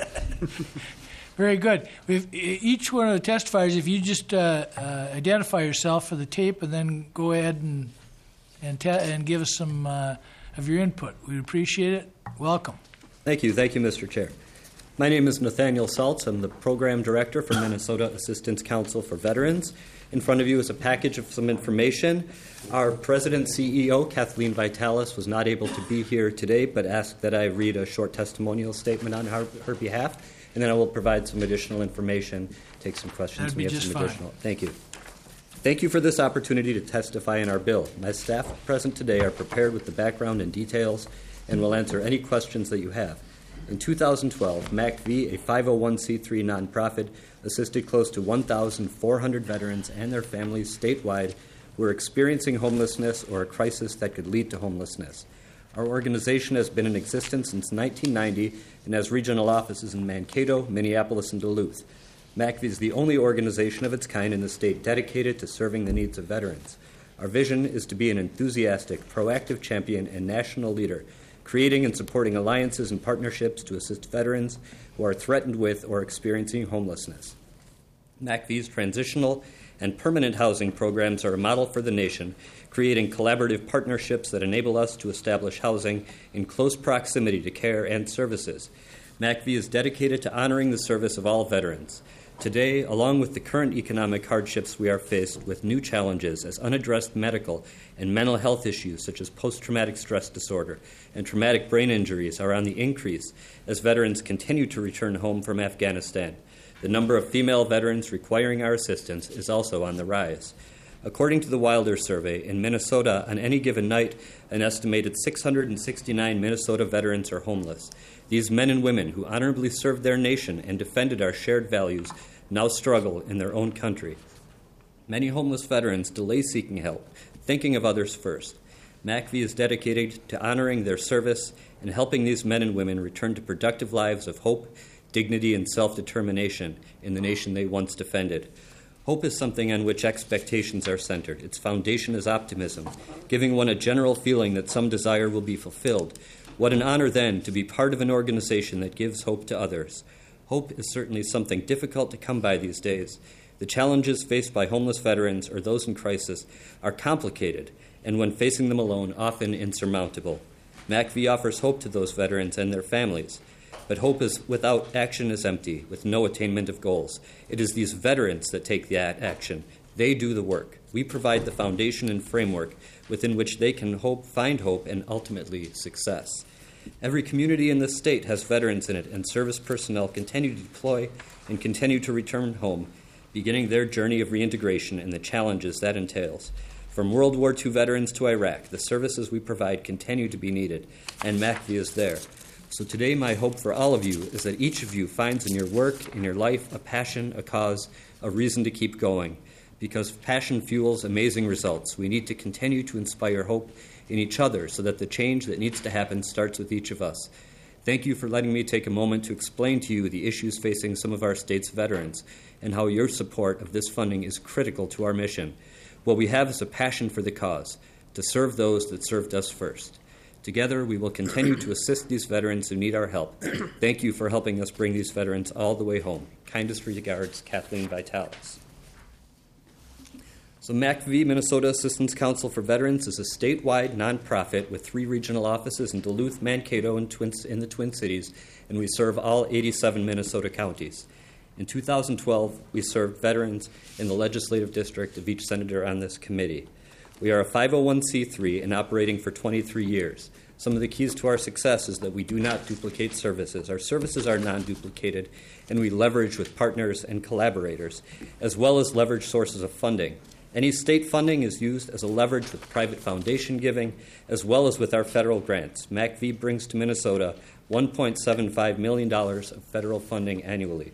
S1: Very good. If, each one of the testifiers, if you just uh, uh, identify yourself for the tape, and then go ahead and and, te- and give us some uh, of your input, we'd appreciate it. Welcome.
S16: Thank you. Thank you, Mister Chair. My name is Nathaniel Saltz. I'm the Program Director for Minnesota Assistance Council for Veterans. In front of you is a package of some information. Our President C E O, Kathleen Vitalis, was not able to be here today, but asked that I read a short testimonial statement on her, her behalf, and then I will provide some additional information, take some questions.
S1: That'd be
S16: we have
S1: just
S16: some
S1: fine.
S16: additional. Thank you. Thank you for this opportunity to testify in our bill. My staff present today are prepared with the background and details and will answer any questions that you have. In two thousand twelve, M A C V, a five oh one c three nonprofit, assisted close to one thousand four hundred veterans and their families statewide who are experiencing homelessness or a crisis that could lead to homelessness. Our organization has been in existence since nineteen ninety and has regional offices in Mankato, Minneapolis, and Duluth. M A C V is the only organization of its kind in the state dedicated to serving the needs of veterans. Our vision is to be an enthusiastic, proactive champion and national leader, creating and supporting alliances and partnerships to assist veterans who are threatened with or experiencing homelessness. M A C V's transitional and permanent housing programs are a model for the nation, creating collaborative partnerships that enable us to establish housing in close proximity to care and services. M A C V is dedicated to honoring the service of all veterans. Today, along with the current economic hardships, we are faced with new challenges as unaddressed medical and mental health issues such as post-traumatic stress disorder and traumatic brain injuries are on the increase as veterans continue to return home from Afghanistan. The number of female veterans requiring our assistance is also on the rise. According to the Wilder Survey, in Minnesota, on any given night, an estimated six hundred sixty-nine Minnesota veterans are homeless. These men and women who honorably served their nation and defended our shared values now struggle in their own country. Many homeless veterans delay seeking help, thinking of others first. M A C V is dedicated to honoring their service and helping these men and women return to productive lives of hope, dignity, and self-determination in the nation they once defended. Hope is something on which expectations are centered. Its foundation is optimism, giving one a general feeling that some desire will be fulfilled. What an honor, then, to be part of an organization that gives hope to others. Hope is certainly something difficult to come by these days. The challenges faced by homeless veterans or those in crisis are complicated, and when facing them alone, often insurmountable. M A C V offers hope to those veterans and their families. But hope is without action is empty, with no attainment of goals. It is these veterans that take the action. They do the work. We provide the foundation and framework within which they can hope, find hope, and ultimately success. Every community in this state has veterans in it, and service personnel continue to deploy and continue to return home, beginning their journey of reintegration and the challenges that entails. From World War Two veterans to Iraq, the services we provide continue to be needed, and M A C V is there. So today, my hope for all of you is that each of you finds in your work, in your life, a passion, a cause, a reason to keep going. Because passion fuels amazing results, we need to continue to inspire hope in each other so that the change that needs to happen starts with each of us. Thank you for letting me take a moment to explain to you the issues facing some of our state's veterans and how your support of this funding is critical to our mission. What we have is a passion for the cause, to serve those that served us first. Together, we will continue to assist these veterans who need our help. Thank you for helping us bring these veterans all the way home. Kindest regards, Kathleen Vitalis. So M A C V, Minnesota Assistance Council for Veterans, is a statewide nonprofit with three regional offices in Duluth, Mankato, and Twin, in the Twin Cities, and we serve all eighty-seven Minnesota counties. In two thousand twelve, we served veterans in the legislative district of each senator on this committee. We are a five oh one c three and operating for twenty-three years. Some of the keys to our success is that we do not duplicate services. Our services are non-duplicated, and we leverage with partners and collaborators, as well as leverage sources of funding. Any state funding is used as a leverage with private foundation giving, as well as with our federal grants. M A C V brings to Minnesota one point seven five million dollars of federal funding annually.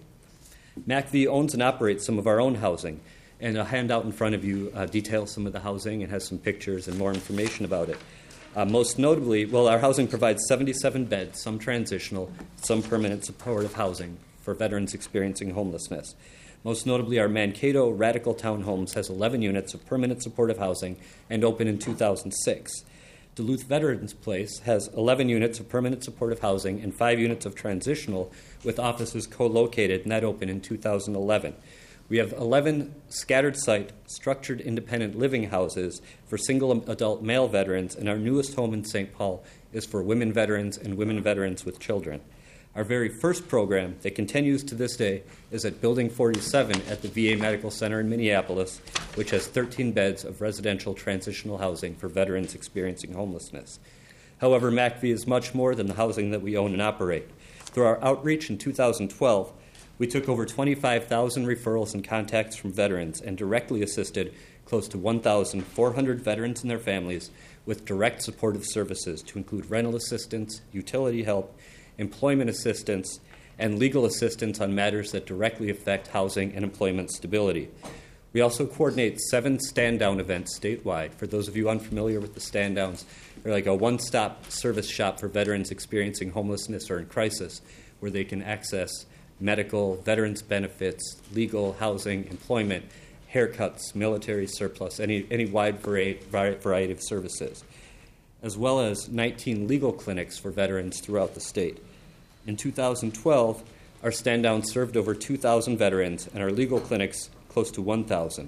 S16: M A C V owns and operates some of our own housing, and a handout in front of you uh, details some of the housing and has some pictures and more information about it. Uh, most notably, well, our housing provides seventy-seven beds, some transitional, some permanent supportive housing for veterans experiencing homelessness. Most notably, our Mankato Radical Townhomes has eleven units of permanent supportive housing and opened in two thousand six. Duluth Veterans Place has eleven units of permanent supportive housing and five units of transitional with offices co-located, and that opened in two thousand eleven. We have eleven scattered site, structured independent living houses for single adult male veterans, and our newest home in Saint Paul is for women veterans and women veterans with children. Our very first program that continues to this day is at Building forty-seven at the V A Medical Center in Minneapolis, which has thirteen beds of residential transitional housing for veterans experiencing homelessness. However, M A C V is much more than the housing that we own and operate. Through our outreach in two thousand twelve, we took over twenty-five thousand referrals and contacts from veterans and directly assisted close to one thousand four hundred veterans and their families with direct supportive services to include rental assistance, utility help, employment assistance, and legal assistance on matters that directly affect housing and employment stability. We also coordinate seven stand-down events statewide. For those of you unfamiliar with the stand-downs, they're like a one-stop service shop for veterans experiencing homelessness or in crisis, where they can access medical, veterans benefits, legal, housing, employment, haircuts, military surplus, any, any wide variety of services, as well as nineteen legal clinics for veterans throughout the state. In two thousand twelve, our stand-down served over two thousand veterans, and our legal clinics close to one thousand.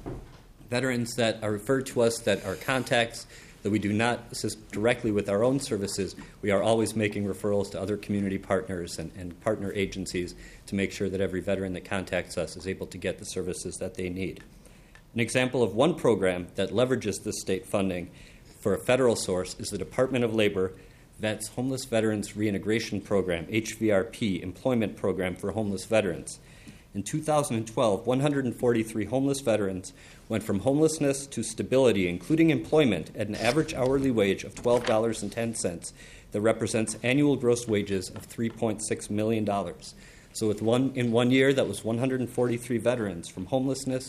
S16: Veterans that are referred to us that are contacts, that we do not assist directly with our own services, we are always making referrals to other community partners and, and partner agencies to make sure that every veteran that contacts us is able to get the services that they need. An example of one program that leverages this state funding for a federal source is the Department of Labor Vets Homeless Veterans Reintegration Program, H V R P, employment program for homeless veterans. In two thousand twelve, one hundred forty-three homeless veterans went from homelessness to stability, including employment, at an average hourly wage of twelve dollars and ten cents that represents annual gross wages of three point six million dollars. So with one, in one year, that was one hundred forty-three veterans from homelessness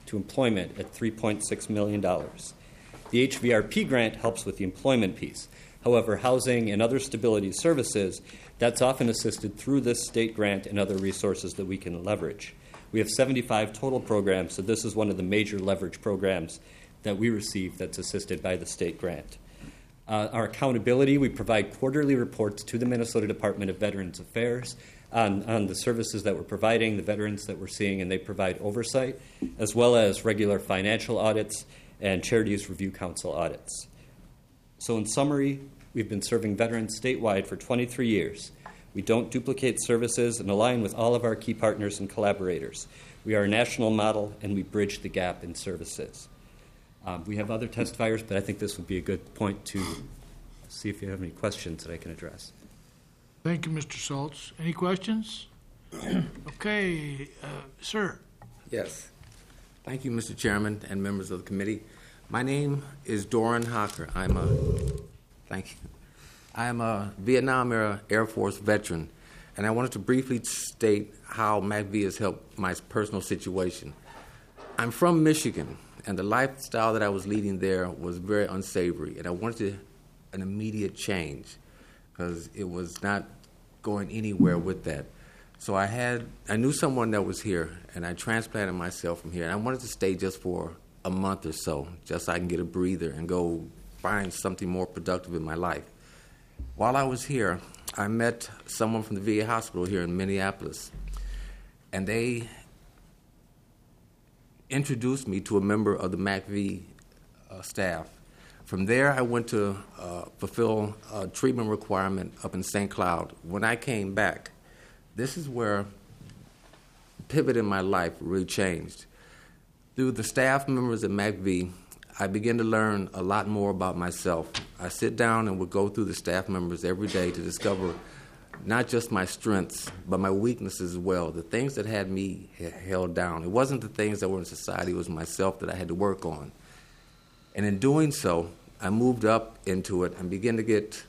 S16: to employment at three point six million dollars. The H V R P grant helps with the employment piece. However, housing and other stability services, that's often assisted through this state grant and other resources that we can leverage. We have seventy-five total programs, so this is one of the major leverage programs that we receive that's assisted by the state grant. Uh, our accountability, we provide quarterly reports to the Minnesota Department of Veterans Affairs on, on the services that we're providing, the veterans that we're seeing, and they provide oversight, as well as regular financial audits and Charities Review Council audits. So in summary, we've been serving veterans statewide for twenty-three years. We don't duplicate services and align with all of our key partners and collaborators. We are a national model, and we bridge the gap in services. Um, we have other testifiers, but I think this would be a good point to see if you have any questions that I can address.
S1: Thank you, Mister Schultz. Any questions? Okay, uh, sir.
S17: Yes. Thank you, Mister Chairman and members of the committee. My name is Doran Hocker. I'm a thank you. I am a Vietnam era Air Force veteran, and I wanted to briefly state how M A C V has helped my personal situation. I'm from Michigan, and the lifestyle that I was leading there was very unsavory, and I wanted an immediate change because it was not going anywhere with that. So I had, I knew someone that was here, and I transplanted myself from here, and I wanted to stay just for a month or so, just so I can get a breather and go find something more productive in my life. While I was here, I met someone from the V A hospital here in Minneapolis, and they introduced me to a member of the M A C V uh, staff. From there, I went to uh, fulfill a treatment requirement up in Saint Cloud. When I came back, this is where the pivot in my life really changed. Through the staff members at M A C V, I began to learn a lot more about myself. I sit down and would go through the staff members every day to discover not just my strengths, but my weaknesses as well, the things that had me h- held down. It wasn't the things that were in society, it was myself that I had to work on. And in doing so, I moved up into it and began to get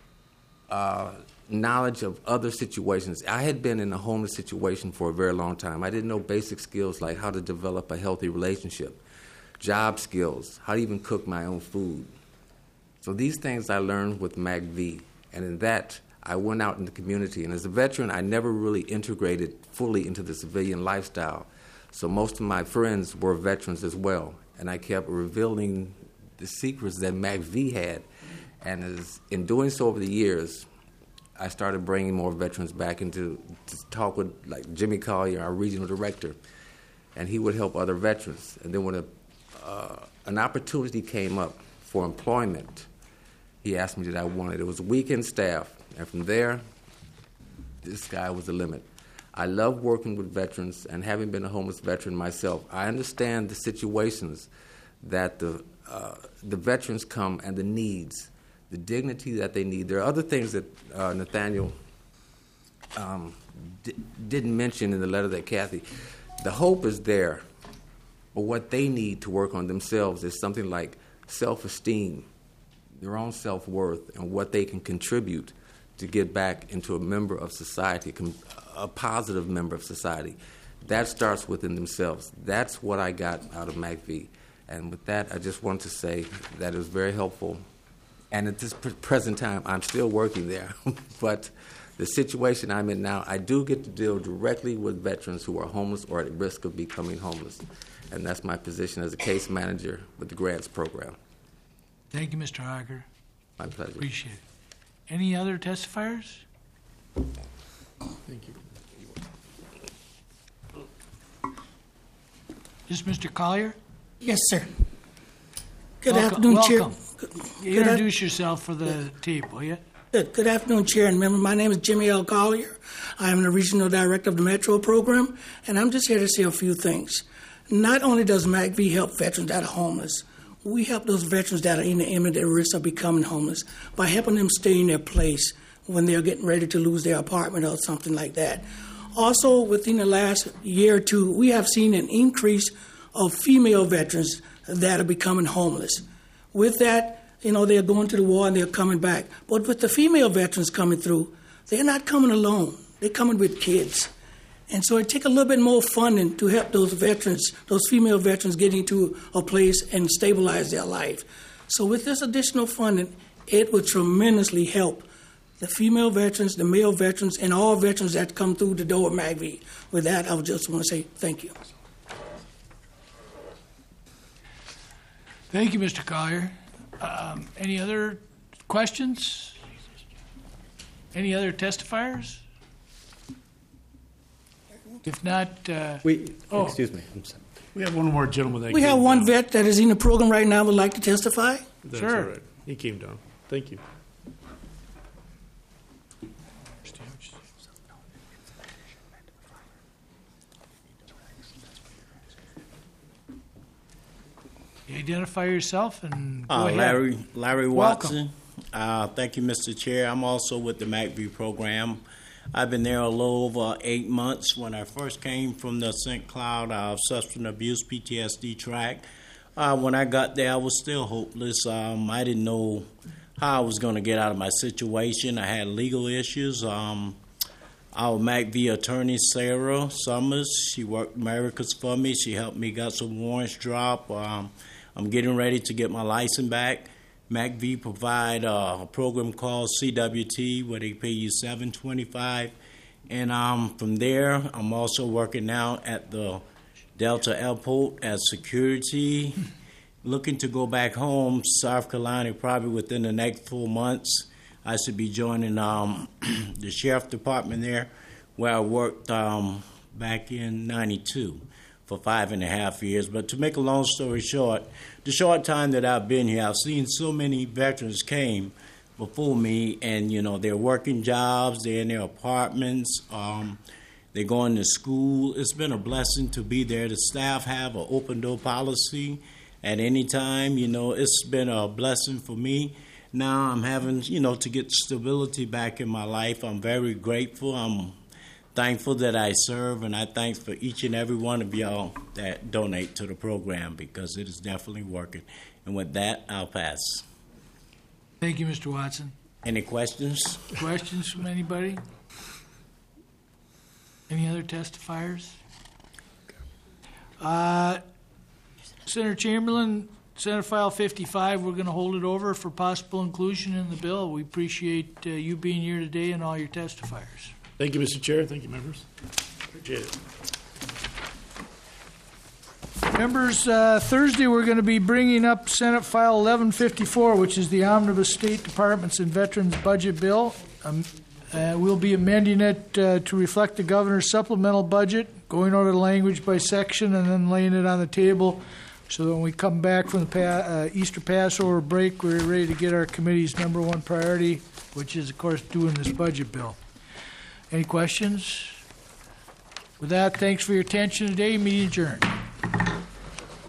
S17: uh, knowledge of other situations. I had been in a homeless situation for a very long time. I didn't know basic skills like how to develop a healthy relationship, job skills, how to even cook my own food. So these things I learned with M A C V, and in that, I went out in the community. And as a veteran, I never really integrated fully into the civilian lifestyle. So most of my friends were veterans as well, and I kept revealing the secrets that M A C V had. And as, in doing so over the years, I started bringing more veterans back into to talk with like Jimmy Collier, our regional director, and he would help other veterans. And then when a, uh, an opportunity came up for employment, he asked me did I want it. It was weekend staff, and from there, the sky was the limit. I love working with veterans, and having been a homeless veteran myself, I understand the situations that the uh, the veterans come and the needs, the dignity that they need. There are other things that uh, Nathaniel um, d- didn't mention in the letter that Kathy. The hope is there, but what they need to work on themselves is something like self-esteem, their own self-worth, and what they can contribute to get back into a member of society, a positive member of society. That starts within themselves. That's what I got out of M A C V. And with that, I just want to say that it was very helpful. And at this present time, I'm still working there. But the situation I'm in now, I do get to deal directly with veterans who are homeless or at risk of becoming homeless. And that's my position as a case manager with the grants program.
S1: Thank you, Mister Hager.
S17: My pleasure.
S1: Appreciate it. Any other testifiers?
S7: Thank you.
S1: This Mister Collier?
S18: Yes, sir. Good
S1: welcome,
S18: afternoon,
S1: welcome.
S18: Chair.
S1: You Introduce yourself for the tape, will you?
S18: Good, good afternoon, Chair and member. My name is Jimmy L. Collier. I am the Regional Director of the Metro Program, and I'm just here to say a few things. Not only does M A C V help veterans that are homeless, we help those veterans that are in the imminent risk of becoming homeless by helping them stay in their place when they're getting ready to lose their apartment or something like that. Also, within the last year or two, we have seen an increase of female veterans that are becoming homeless. With that, you know, they're going to the war and they're coming back. But with the female veterans coming through, they're not coming alone. They're coming with kids. And so it take a little bit more funding to help those veterans, those female veterans, get into a place and stabilize their life. So with this additional funding, it would tremendously help the female veterans, the male veterans, and all veterans that come through the door of M A C V. With that, I would just want to say thank you.
S1: Thank you, Mister Collier. Um, any other questions? Any other testifiers? If not, uh,
S16: We,
S1: oh.
S16: excuse me. I'm sorry.
S7: We have one more gentleman that
S18: We
S7: came
S18: have one
S7: down.
S18: vet that is in the program right now would like to testify.
S7: That's
S1: Sure.
S7: all right. He came down. Thank you.
S1: identify yourself and go
S19: Uh,
S1: ahead.
S19: Larry, Larry
S1: Welcome.
S19: Watson. Uh, thank you, Mister Chair. I'm also with the M A C V program. I've been there a little over eight months. When I first came from the Saint Cloud uh, Substance Abuse P T S D track, uh, when I got there, I was still hopeless. Um, I didn't know how I was going to get out of my situation. I had legal issues. Um, our M A C V attorney, Sarah Summers, she worked Americas for me. She helped me got some warrants dropped. Um, I'm getting ready to get my license back. M A C V provide uh, a program called C W T where they pay you seven twenty-five, and um, from there I'm also working now at the Delta Airport as security. Looking to go back home, South Carolina, probably within the next four months. I should be joining um, the sheriff department there, where I worked um, back in ninety-two. For five and a half years. But to make a long story short, the short time that I've been here, I've seen so many veterans came before me, and you know they're working jobs, they're in their apartments, um, they're going to school. It's been a blessing to be there. The staff have an open door policy at any time. You know, it's been a blessing for me. Now I'm having, you know, to get stability back in my life. I'm very grateful. I'm thankful that I serve, and I thank for each and every one of y'all that donate to the program because it is definitely working. And with that, I'll pass.
S1: Thank you, Mister Watson.
S19: Any questions?
S1: Questions from anybody? Any other testifiers? Uh, Senator Chamberlain, Senate File fifty-five, we're going to hold it over for possible inclusion in the bill. We appreciate uh, you being here today and all your testifiers.
S7: Thank you, Mister Chair. Thank you, members. Appreciate it.
S1: Members, uh, Thursday we're going to be bringing up Senate File eleven fifty-four, which is the Omnibus State Departments and Veterans Budget Bill. Um, uh, we'll be amending it uh, to reflect the governor's supplemental budget, going over the language by section, and then laying it on the table so that when we come back from the pa- uh, Easter Passover break, we're ready to get our committee's number one priority, which is, of course, doing this budget bill. Any questions? With that, thanks for your attention today. Meeting adjourned.